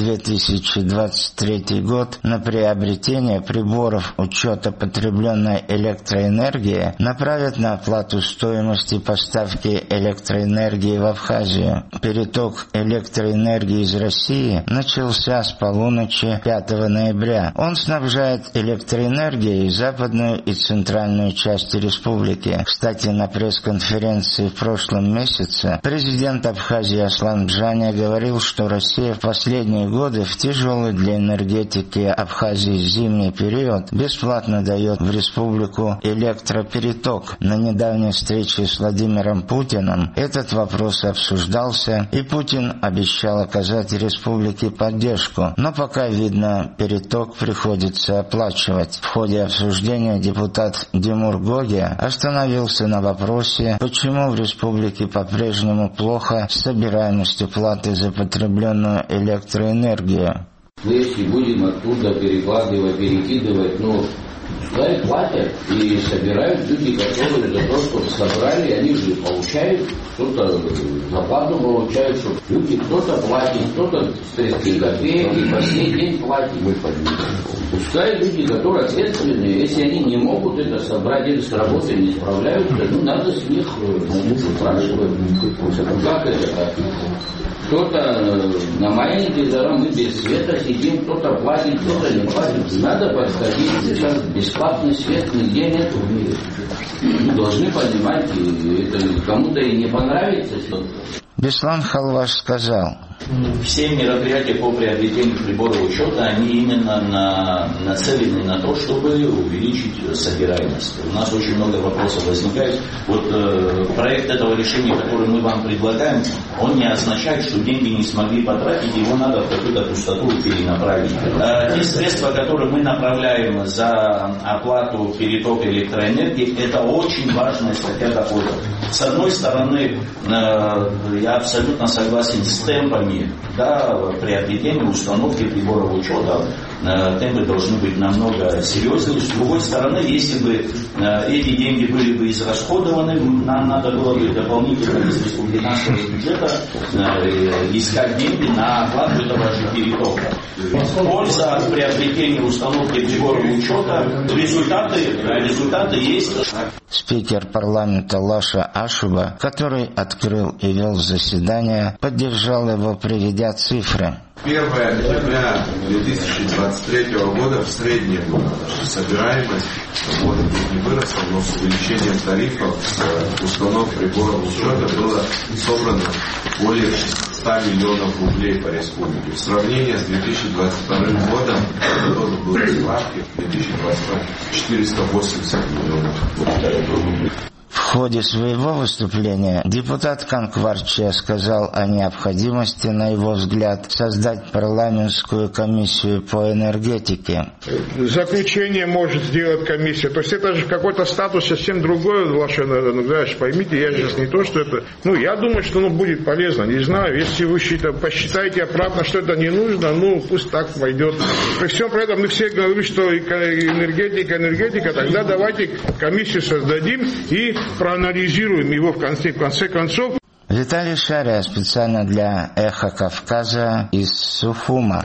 2023 год на приобретение приборов учета потребленной электроэнергии, направят на оплату стоимости поставки электроэнергии в Абхазию. Переток электроэнергии из России начался с полуночи 5 ноября. Он снабжает электроэнергией западную и центральную части республики. Кстати, на пресс-конференции в прошлом месяце президент Абхазии Аслан Бжаня говорил, что Россия в последние годы в тяжелый для энергетики Абхазии зимний период бесплатно дает в республику электропереток. На недавней встрече с Владимиром Путиным этот вопрос обсуждался, и Путин обещал оказать республике поддержку. Но пока, видно, переток приходится оплачивать. В ходе обсуждения депутат Димур Гоги остановился на вопросе, почему в республике по-прежнему плохо с собираемостью платы за потребленную электроэнергию. Если будем оттуда перекидывать, пускай платят и собирают люди, которые за то, что собрали, они же получают, кто-то зарплату получают, что люди, кто-то платит, кто-то с 30 копеек, и последний день платит. Пускай люди, которые ответственные, если они не могут это собрать или с работой не справляются, надо с них спрашивать, как это так. Кто-то на маленький дорог, мы без света сидим, кто-то платит, кто-то не платит. Надо подходить, сейчас бесплатный свет нигде нет в мире. Мы должны понимать, это кому-то и не понравится. Беслан Халваш сказал: все мероприятия по приобретению приборов учета, они именно нацелены на то, чтобы увеличить собираемость. У нас очень много вопросов возникает. Проект этого решения, который мы вам предлагаем, он не означает, что деньги не смогли потратить, его надо в какую-то пустоту перенаправить. Те средства, которые мы направляем за оплату перетока электроэнергии, это очень важная статья доходов. С одной стороны, я абсолютно согласен с темпами приобретения, установки приборов учета. Темпы должны быть намного серьезнее. С другой стороны, если бы эти деньги были бы израсходованы, нам надо было бы дополнительно из республиканского бюджета искать деньги на оплату этого же перетока. Польза от приобретения установки приборов учета, результаты есть. Спикер парламента Лаша Ашуба, который открыл и вел заседание, поддержал его, приведя цифры. 1 октября 2023 года в среднем собираемость может быть не выросла, но с увеличением тарифов установок приборов учета было собрано более 100 миллионов рублей по республике. В сравнении с 2022 годом тоже были ставки, 2022 480 миллионов рублей. В ходе своего выступления депутат Канкварчия сказал о необходимости, на его взгляд, создать парламентскую комиссию по энергетике. Заключение может сделать комиссия. То есть это же какой-то статус совсем другой, Влаша, поймите, я сейчас не то, что это... я думаю, что будет полезно. Не знаю, если вы посчитаете обратно, что это не нужно, пусть так пойдет. При всем при этом мы все говорим, что энергетика, тогда давайте комиссию создадим и проанализируем его в конце концов. Виталий Шария специально для «Эхо Кавказа» из Сухума.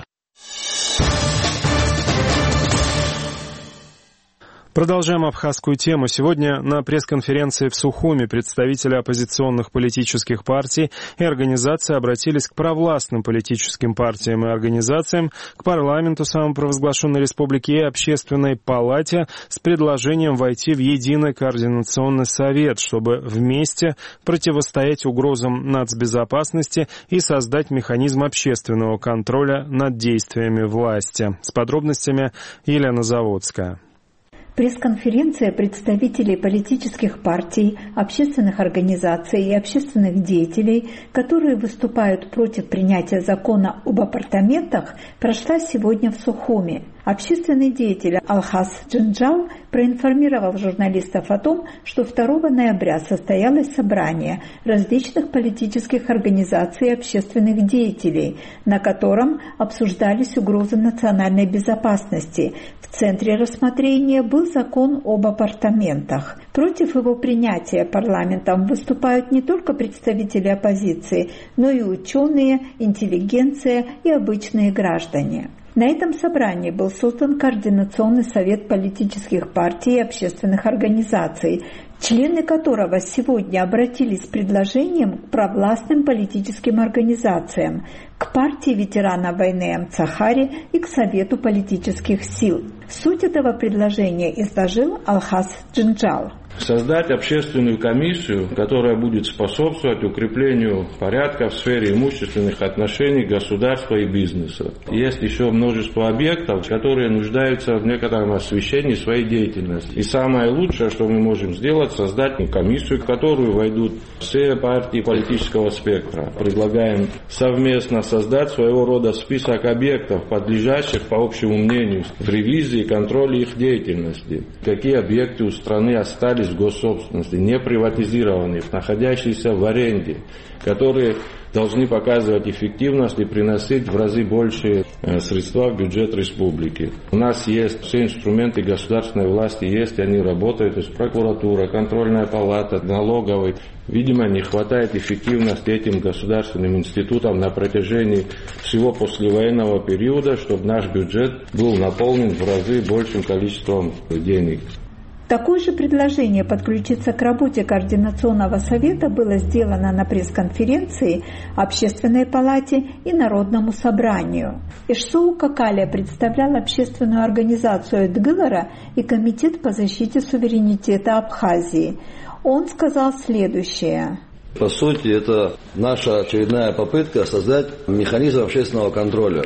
Продолжаем абхазскую тему. Сегодня на пресс-конференции в Сухуми представители оппозиционных политических партий и организаций обратились к провластным политическим партиям и организациям, к парламенту самопровозглашенной республики и общественной палате с предложением войти в единый координационный совет, чтобы вместе противостоять угрозам нацбезопасности и создать механизм общественного контроля над действиями власти. С подробностями Елена Заводская. Пресс-конференция представителей политических партий, общественных организаций и общественных деятелей, которые выступают против принятия закона об апартаментах, прошла сегодня в Сухуми. Общественный деятель Алхас Джинджал проинформировал журналистов о том, что 2 ноября состоялось собрание различных политических организаций и общественных деятелей, на котором обсуждались угрозы национальной безопасности. В центре рассмотрения был закон об апартаментах. Против его принятия парламентом выступают не только представители оппозиции, но и ученые, интеллигенция и обычные граждане. На этом собрании был создан Координационный совет политических партий и общественных организаций, члены которого сегодня обратились с предложением к провластным политическим организациям, к партии ветеранов войны Амцахари и к Совету политических сил. Суть этого предложения изложил Алхас Джинджал. Создать общественную комиссию, которая будет способствовать укреплению порядка в сфере имущественных отношений государства и бизнеса. Есть еще множество объектов, которые нуждаются в некотором освещении своей деятельности. И самое лучшее, что мы можем сделать, создать комиссию, в которую войдут все партии политического спектра. Предлагаем совместно создать своего рода список объектов, подлежащих, по общему мнению, ревизии и контролю их деятельности. Какие объекты у страны остались в госсобственности, не приватизированные, находящиеся в аренде, которые должны показывать эффективность и приносить в разы больше средства в бюджет республики. У нас есть все инструменты государственной власти, есть, они работают, то есть прокуратура, контрольная палата, налоговый. Видимо, не хватает эффективности этим государственным институтам на протяжении всего послевоенного периода, чтобы наш бюджет был наполнен в разы большим количеством денег. Такое же предложение подключиться к работе Координационного совета было сделано на пресс-конференции Общественной палате и Народному собранию. Ишсоу Какалия представлял общественную организацию Эдгылара и Комитет по защите суверенитета Абхазии. Он сказал следующее. По сути, это наша очередная попытка создать механизм общественного контроля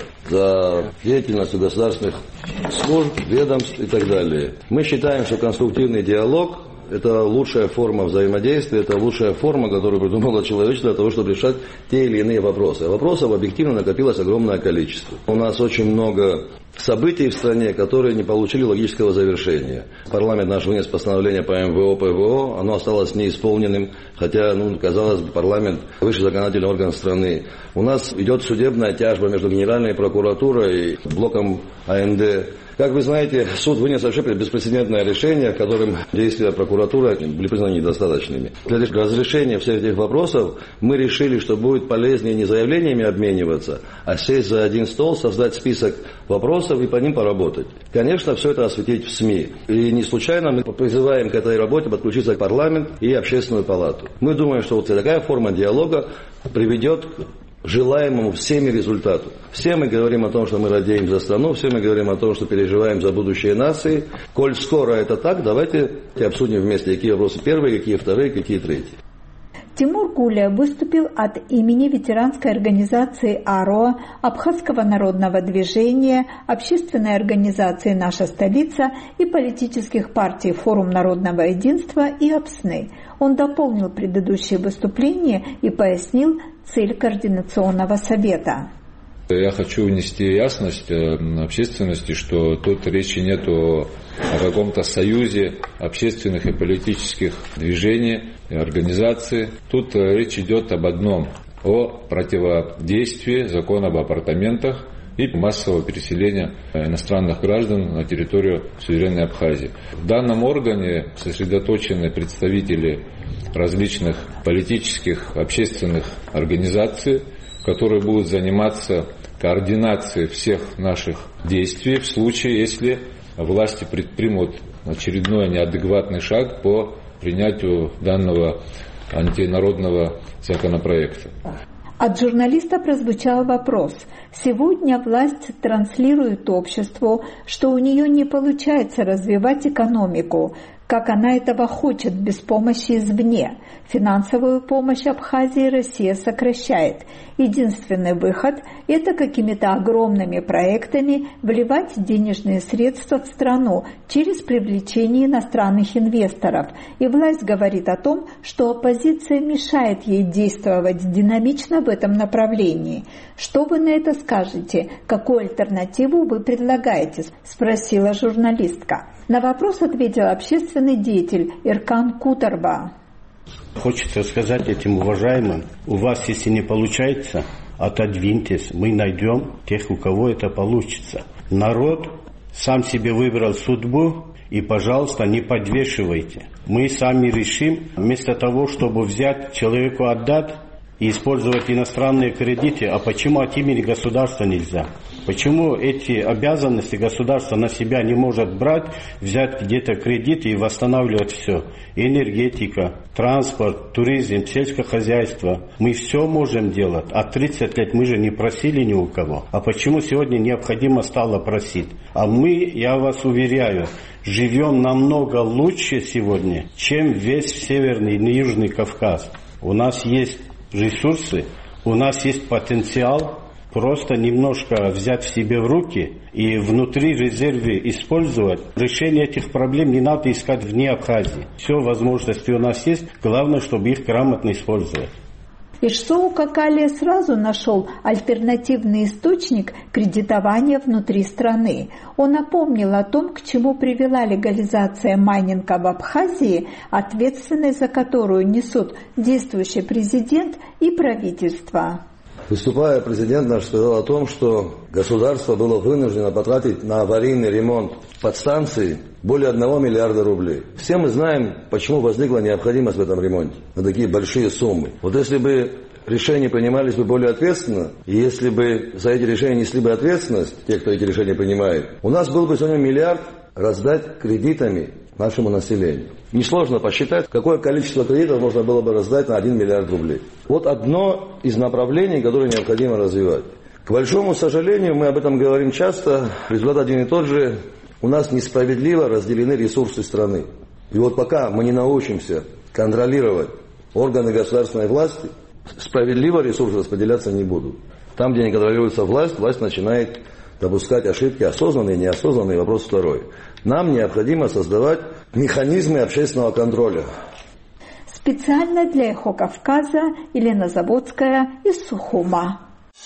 за деятельностью государственных служб, ведомств и так далее. Мы считаем, что конструктивный диалог – это лучшая форма взаимодействия, это лучшая форма, которую придумало человечество для того, чтобы решать те или иные вопросы. Вопросов объективно накопилось огромное количество. У нас очень много событий в стране, которые не получили логического завершения. Парламент наш вынес постановление по МВО, ПВО, оно осталось неисполненным, хотя, казалось бы, парламент – высший законодательный орган страны. У нас идет судебная тяжба между Генеральной прокуратурой и блоком АНД. Как вы знаете, суд вынес вообще беспрецедентное решение, в котором действия прокуратуры были признаны недостаточными. Для разрешения всех этих вопросов мы решили, что будет полезнее не заявлениями обмениваться, а сесть за один стол, создать список вопросов и по ним поработать. Конечно, все это осветить в СМИ. И не случайно мы призываем к этой работе подключиться парламент и общественную палату. Мы думаем, что вот такая форма диалога приведет желаемому всеми результату. Все мы говорим о том, что мы радеем за страну, все мы говорим о том, что переживаем за будущее нации. Коль скоро это так, давайте обсудим вместе, какие вопросы первые, какие вторые, какие третьи. Тимур Гуля выступил от имени ветеранской организации АРО, Абхазского народного движения, общественной организации «Наша столица» и политических партий «Форум народного единства» и АПСНы. Он дополнил предыдущее выступление и пояснил цель Координационного совета. Я хочу внести ясность общественности, что тут речи нет о каком-то союзе общественных и политических движений и организаций. Тут речь идет об одном – о противодействии закона об апартаментах и массового переселения иностранных граждан на территорию суверенной Абхазии. В данном органе сосредоточены представители различных политических, общественных организаций, которые будут заниматься координацией всех наших действий в случае, если власти предпримут очередной неадекватный шаг по принятию данного антинародного законопроекта. От журналиста прозвучал вопрос. Сегодня власть транслирует обществу, что у нее не получается развивать экономику, как она этого хочет, без помощи извне. Финансовую помощь Абхазии Россия сокращает. Единственный выход – это какими-то огромными проектами вливать денежные средства в страну через привлечение иностранных инвесторов. И власть говорит о том, что оппозиция мешает ей действовать динамично в этом направлении. Что вы на это скажете? Какую альтернативу вы предлагаете? – спросила журналистка. На вопрос ответил общественный деятель Иркан Кутарба. Хочется сказать этим уважаемым, у вас, если не получается, отодвиньтесь, мы найдем тех, у кого это получится. Народ сам себе выбрал судьбу, и, пожалуйста, не подвешивайте. Мы сами решим, вместо того, чтобы взять человеку отдать и использовать иностранные кредиты, а почему от имени государства нельзя? Почему эти обязанности государство на себя не может брать, взять где-то кредиты и восстанавливать все? Энергетика, транспорт, туризм, сельское хозяйство. Мы все можем делать. А 30 лет мы же не просили ни у кого. А почему сегодня необходимо стало просить? А мы, я вас уверяю, живем намного лучше сегодня, чем весь Северный и Южный Кавказ. У нас есть ресурсы, у нас есть потенциал. Просто немножко взять в себе в руки и внутри резервы использовать. Решение этих проблем не надо искать вне Абхазии. Все возможности у нас есть, главное, чтобы их грамотно использовать. Ишсоу Какалия сразу нашел альтернативный источник кредитования внутри страны. Он напомнил о том, к чему привела легализация майнинга в Абхазии, ответственность за которую несут действующий президент и правительство. Выступая, президент наш сказал о том, что государство было вынуждено потратить на аварийный ремонт подстанции более 1 миллиарда рублей. Все мы знаем, почему возникла необходимость в этом ремонте на такие большие суммы. Вот если бы решения принимались бы более ответственно, и если бы за эти решения несли бы ответственность, те, кто эти решения принимает, у нас был бы сегодня миллиард раздать кредитами нашему населению. Несложно посчитать, какое количество кредитов можно было бы раздать на 1 миллиард рублей. Вот одно из направлений, которое необходимо развивать. К большому сожалению, мы об этом говорим часто, результат один и тот же. У нас несправедливо разделены ресурсы страны. И вот пока мы не научимся контролировать органы государственной власти, справедливо ресурсы распределяться не будут. Там, где не контролируется власть начинает допускать ошибки, осознанные и неосознанные. Вопрос второй. Нам необходимо создавать механизмы общественного контроля. Специально для «Эхо Кавказа» Елена Заводская из Сухума.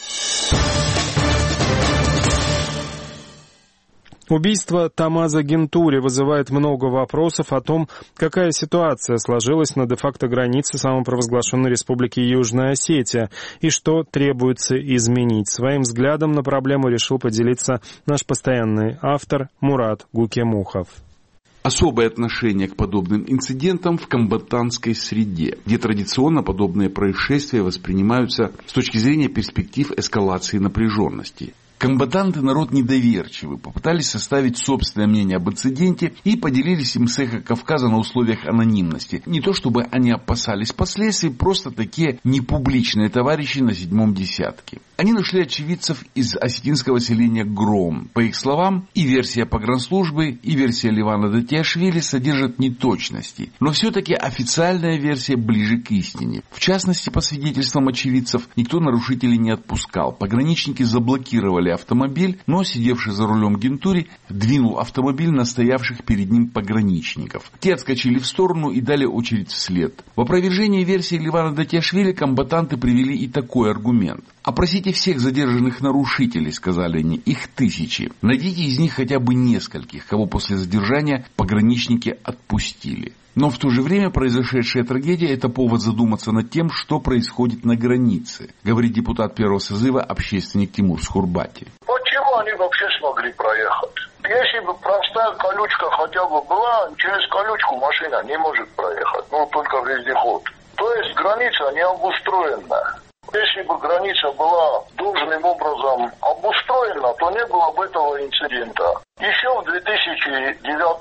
Убийство Тамаза Гентури вызывает много вопросов о том, какая ситуация сложилась на де-факто границе самопровозглашенной Республики Южная Осетия и что требуется изменить. Своим взглядом на проблему решил поделиться наш постоянный автор Мурат Гукемухов. Особое отношение к подобным инцидентам в комбатантской среде, где традиционно подобные происшествия воспринимаются с точки зрения перспектив эскалации напряженности. Комбатанты народ недоверчивый, попытались составить собственное мнение об инциденте и поделились им с «Эхо Кавказа» на условиях анонимности. Не то чтобы они опасались последствий, просто такие непубличные товарищи на седьмом десятке. Они нашли очевидцев из осетинского селения Гром. По их словам, и версия погранслужбы, и версия Ливана Датиашвили содержат неточности. Но все-таки официальная версия ближе к истине. В частности, по свидетельствам очевидцев, никто нарушителей не отпускал. Пограничники заблокировали автомобиль, но сидевший за рулем Гентури двинул автомобиль на стоявших перед ним пограничников. Те отскочили в сторону и дали очередь вслед. В опровержение версии Ливана Датиашвили комбатанты привели и такой аргумент. «Опросите всех задержанных нарушителей», — сказали они, — «их тысячи. Найдите из них хотя бы нескольких, кого после задержания пограничники отпустили». Но в то же время произошедшая трагедия – это повод задуматься над тем, что происходит на границе, говорит депутат первого созыва общественник Тимур Скурбати. Почему они вообще смогли проехать? Если бы простая колючка хотя бы была, через колючку машина не может проехать, только вездеход. То есть граница не обустроена. Если бы граница была должным образом обустроена, то не было бы этого инцидента. Еще в 2009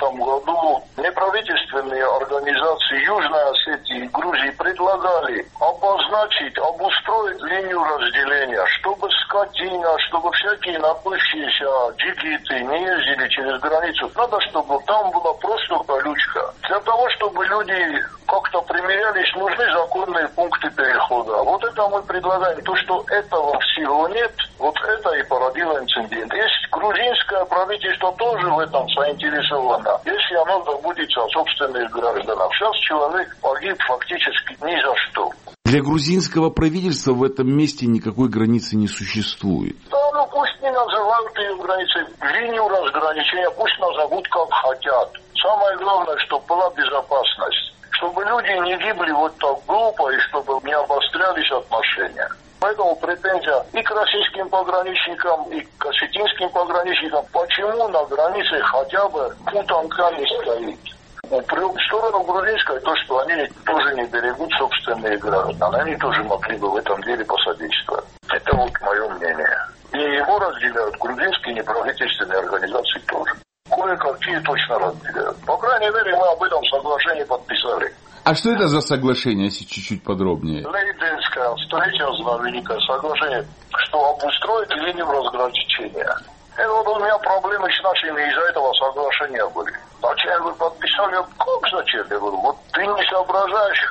году неправительственные организации Южной Осетии и Грузии предлагали обозначить, обустроить линию разделения, чтобы скотина, чтобы всякие напывшиеся джигиты не ездили через границу. Надо, чтобы там была просто колючка. Для того, чтобы люди как-то примирялись, нужны законные пункты перехода. Вот это мы предлагаем. То, что этого всего нет, вот это и породило инцидент. Есть грузинское правительство тоже в этом заинтересовано. Если оно заботится о собственных гражданах. Сейчас человек погиб фактически ни за что. Для грузинского правительства в этом месте никакой границы не существует. Да, пусть не называют ее границей, линию разграничения, пусть назовут как хотят. Самое главное, чтобы была безопасность. Чтобы люди не гибли вот так глупо и чтобы не обострялись отношения. Поэтому претензия и к российским пограничникам, и к осетинским пограничникам. Почему на границе хотя бы путанка не стоит? Упрек в сторону грузинской, то, что они тоже не берегут собственные граждан. Они тоже могли бы в этом деле посодействовать. Это вот мое мнение. И его разделяют грузинские неправительственные организации тоже. Кое-какие точно разделяют. По крайней мере, мы об этом соглашении подписали. А что это за соглашение, если чуть-чуть подробнее? Лейденское, встреча знаменитое соглашение, что обустроить линию разграничения. Это вот у меня проблемы с нашими из-за этого соглашения были. Зачем вы подписали? Как зачем? Я говорю, вот ты не соображаешь.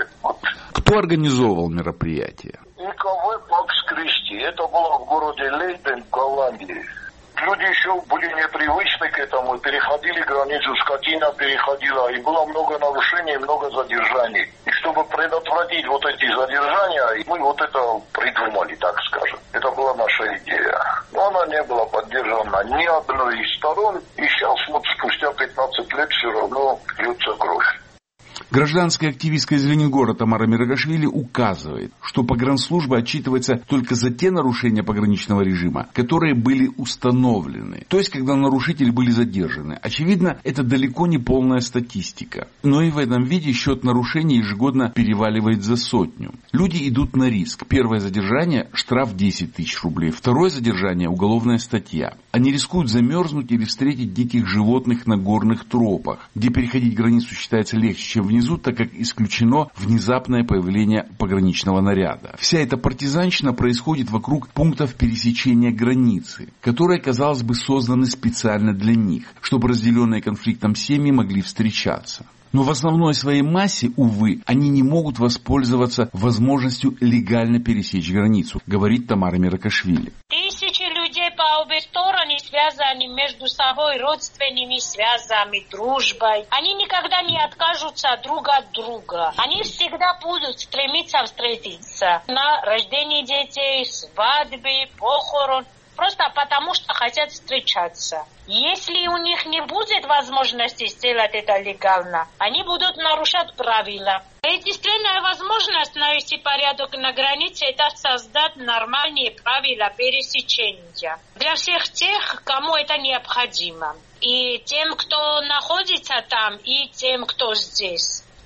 Кто организовывал мероприятие? ИКВ «Пакс Кристи». Это было в городе Лейден, в Голландии. Люди еще были непривычны к этому, переходили границу, скотина переходила, и было много нарушений, много задержаний. И чтобы предотвратить вот эти задержания, мы вот это придумали, так скажем. Это была наша идея. Но она не была поддержана ни одной из сторон, и сейчас вот спустя 15 лет все равно льется кровь. Гражданская активистка из Ленинграда Тамара Мирагашвили указывает, что погранслужба отчитывается только за те нарушения пограничного режима, которые были установлены, то есть когда нарушители были задержаны. Очевидно, это далеко не полная статистика. Но и в этом виде счет нарушений ежегодно переваливает за 100. Люди идут на риск. Первое задержание – штраф 10 тысяч рублей. Второе задержание – уголовная статья. Они рискуют замерзнуть или встретить диких животных на горных тропах, где переходить границу считается легче, чем внизу, так как исключено внезапное появление пограничного наряда. Вся эта партизанщина происходит вокруг пунктов пересечения границы, которые, казалось бы, созданы специально для них, чтобы разделенные конфликтом семьи могли встречаться. Но в основной своей массе, увы, они не могут воспользоваться возможностью легально пересечь границу, говорит Тамара Миракашвили. Тысячи людей по обе стороны связаны между собой родственными связями, дружбой. Они никогда не откажутся друг от друга. Они всегда будут стремиться встретиться на рождении детей, свадьбе, похорон. Просто потому, что хотят встречаться. Если у них не будет возможности сделать это легально, они будут нарушать правила. Единственная возможность навести порядок на границе – это создать нормальные правила пересечения для всех тех, кому это необходимо. И тем, кто находится там, и тем, кто здесь.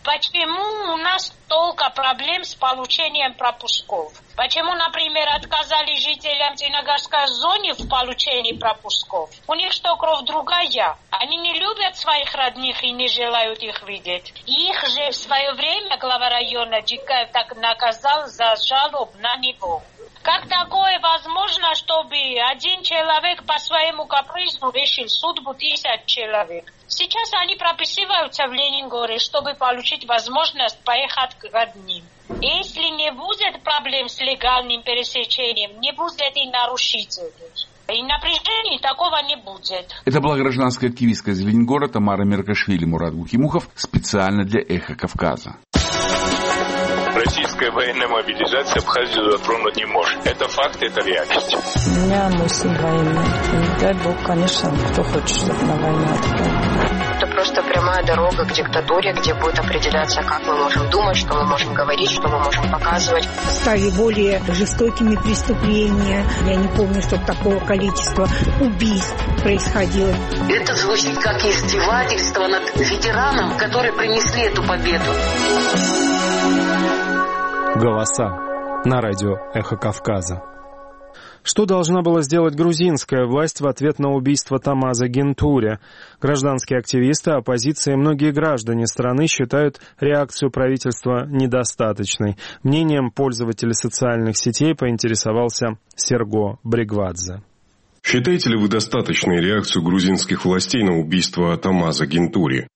Почему у нас столько проблем с получением пропусков? Почему, например, отказали жителям Цингагарской зоны в получении пропусков? У них что, кровь другая? Они не любят своих родных и не желают их видеть. Их же в свое время глава района Джикаев так наказал за жалоб на него. Как такое возможно, чтобы один человек по своему капризу решил судьбу 1000 человек? Сейчас они прописываются в Ленинграде, чтобы получить возможность поехать к родным. Если не будет проблем с легальным пересечением, не будет и нарушителей. И напряжений такого не будет. Это была гражданская активистка из Ленинграда Тамара Меркашвили. Мурат Гукимухов специально для «Эхо Кавказа». Российская военная мобилизация Абхазию затронуть не может. Это факт, это реальность. У меня мысль военная. И дай бог, конечно, кто хочет, чтобы на войну отправили. Это просто прямая дорога к диктатуре, где будет определяться, как мы можем думать, что мы можем говорить, что мы можем показывать. Стали более жестокими преступления. Я не помню, чтобы такого количества убийств происходило. Это звучит как издевательство над ветераном, которые принесли эту победу. Голоса на радио «Эхо Кавказа». Что должна была сделать грузинская власть в ответ на убийство Тамаза Гентури? Гражданские активисты, оппозиция и многие граждане страны считают реакцию правительства недостаточной. Мнением пользователей социальных сетей поинтересовался Серго Бригвадзе. Считаете ли вы достаточной реакцию грузинских властей на убийство Тамаза Гентури?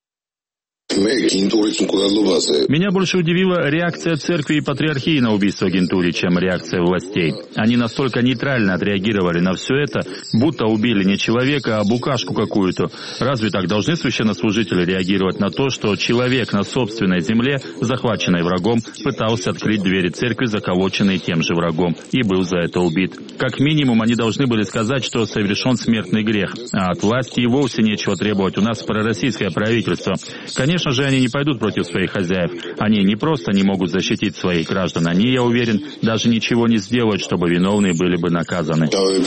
Меня больше удивила реакция церкви и патриархии на убийство Гентури, чем реакция властей. Они настолько нейтрально отреагировали на все это, будто убили не человека, а букашку какую-то. Разве так должны священнослужители реагировать на то, что человек на собственной земле, захваченной врагом, пытался открыть двери церкви, заколоченной тем же врагом, и был за это убит? Как минимум, они должны были сказать, что совершен смертный грех. А от власти и вовсе нечего требовать. У нас пророссийское правительство. Конечно же, они не пойдут против своих хозяев. Они не просто не могут защитить своих граждан, они, я уверен, даже ничего не сделают, чтобы виновные были бы наказаны.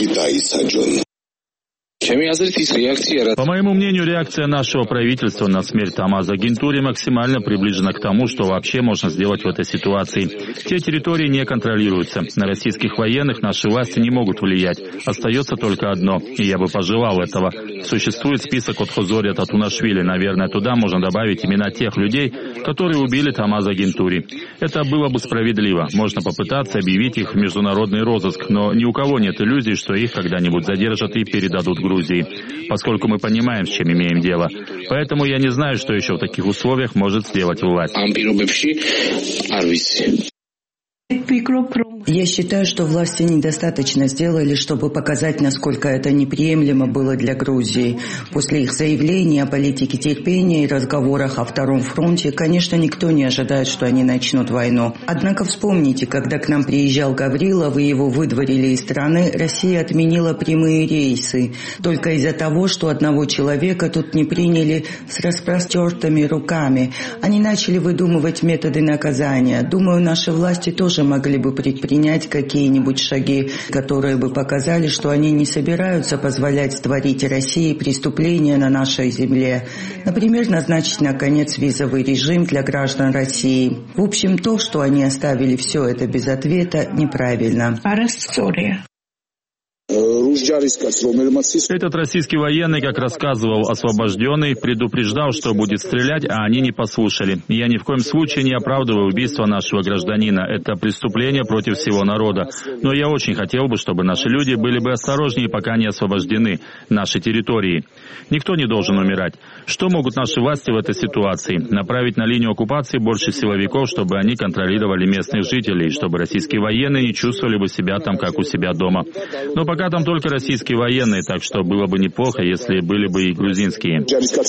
По моему мнению, реакция нашего правительства на смерть Тамаза Гентури максимально приближена к тому, что вообще можно сделать в этой ситуации. Те территории не контролируются. На российских военных наши власти не могут влиять. Остается только одно, и я бы пожелал этого. Существует список от Хозори Татунашвили. Наверное, туда можно добавить имена тех людей, которые убили Тамаза Гентури. Это было бы справедливо. Можно попытаться объявить их в международный розыск, но ни у кого нет иллюзий, что их когда-нибудь задержат и передадут Грузии, поскольку мы понимаем, с чем имеем дело. Поэтому я не знаю, что еще в таких условиях может сделать власть. Я считаю, что власти недостаточно сделали, чтобы показать, насколько это неприемлемо было для Грузии. После их заявлений о политике терпения и разговорах о Втором фронте, конечно, никто не ожидает, что они начнут войну. Однако вспомните, когда к нам приезжал Гаврилов и его выдворили из страны, Россия отменила прямые рейсы. Только из-за того, что одного человека тут не приняли с распростертыми руками. Они начали выдумывать методы наказания. Думаю, наши власти тоже могли бы предпринять какие-нибудь шаги, которые бы показали, что они не собираются позволять творить России преступления на нашей земле. Например, назначить, наконец, визовый режим для граждан России. В общем, то, что они оставили все это без ответа, неправильно. Этот российский военный, как рассказывал освобожденный, предупреждал, что будет стрелять, а они не послушали. Я ни в коем случае не оправдываю убийство нашего гражданина. Это преступление против всего народа. Но я очень хотел бы, чтобы наши люди были бы осторожнее, пока не освобождены наши территории. Никто не должен умирать. Что могут наши власти в этой ситуации? Направить на линию оккупации больше силовиков, чтобы они контролировали местных жителей, чтобы российские военные не чувствовали бы себя там, как у себя дома. Но пока там только российские военные, так что было бы неплохо, если были бы и грузинские.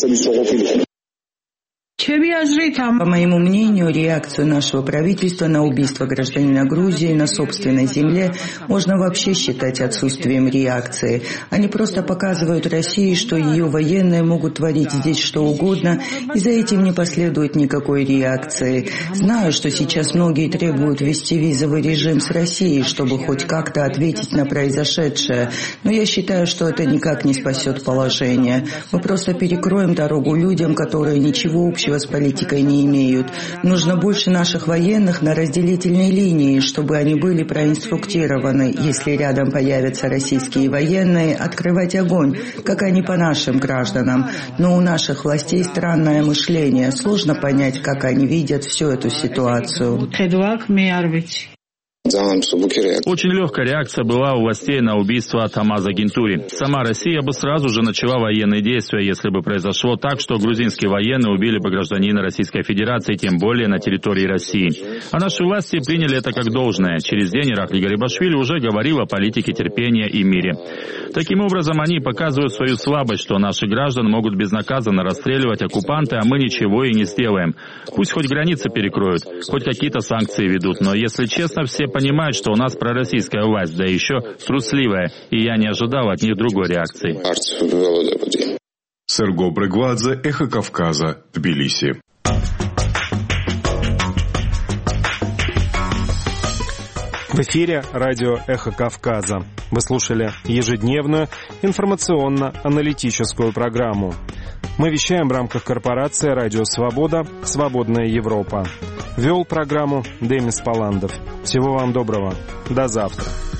По моему мнению, реакцию нашего правительства на убийство гражданина Грузии на собственной земле можно вообще считать отсутствием реакции. Они просто показывают России, что ее военные могут творить здесь что угодно, и за этим не последует никакой реакции. Знаю, что сейчас многие требуют ввести визовый режим с Россией, чтобы хоть как-то ответить на произошедшее, но я считаю, что это никак не спасет положение. Мы просто перекроем дорогу людям, которые ничего общего общего с политикой не имеют. Нужно больше наших военных на разделительной линии, чтобы они были проинструктированы, если рядом появятся российские военные, открывать огонь, как они по нашим гражданам. Но у наших властей странное мышление. Сложно понять, как они видят всю эту ситуацию. Очень легкая реакция была у властей на убийство Тамаза Гентури. Сама Россия бы сразу же начала военные действия, если бы произошло так, что грузинские военные убили бы гражданина Российской Федерации, тем более на территории России. А наши власти приняли это как должное. Через день Иракли Гарибашвили уже говорил о политике терпения и мире. Таким образом, они показывают свою слабость, что наши граждан могут безнаказанно расстреливать оккупанты, а мы ничего и не сделаем. Пусть хоть границы перекроют, хоть какие-то санкции ведут, но, если честно, все понимают, что у нас пророссийская власть, да еще трусливая, и я не ожидал от них другой реакции. Серго Брегвадзе, Эхо Кавказа, Тбилиси. В эфире радио «Эхо Кавказа». Вы слушали ежедневную информационно-аналитическую программу. Мы вещаем в рамках корпорации «Радио Свобода. Свободная Европа». Вел программу Демис Паландов. Всего вам доброго. До завтра.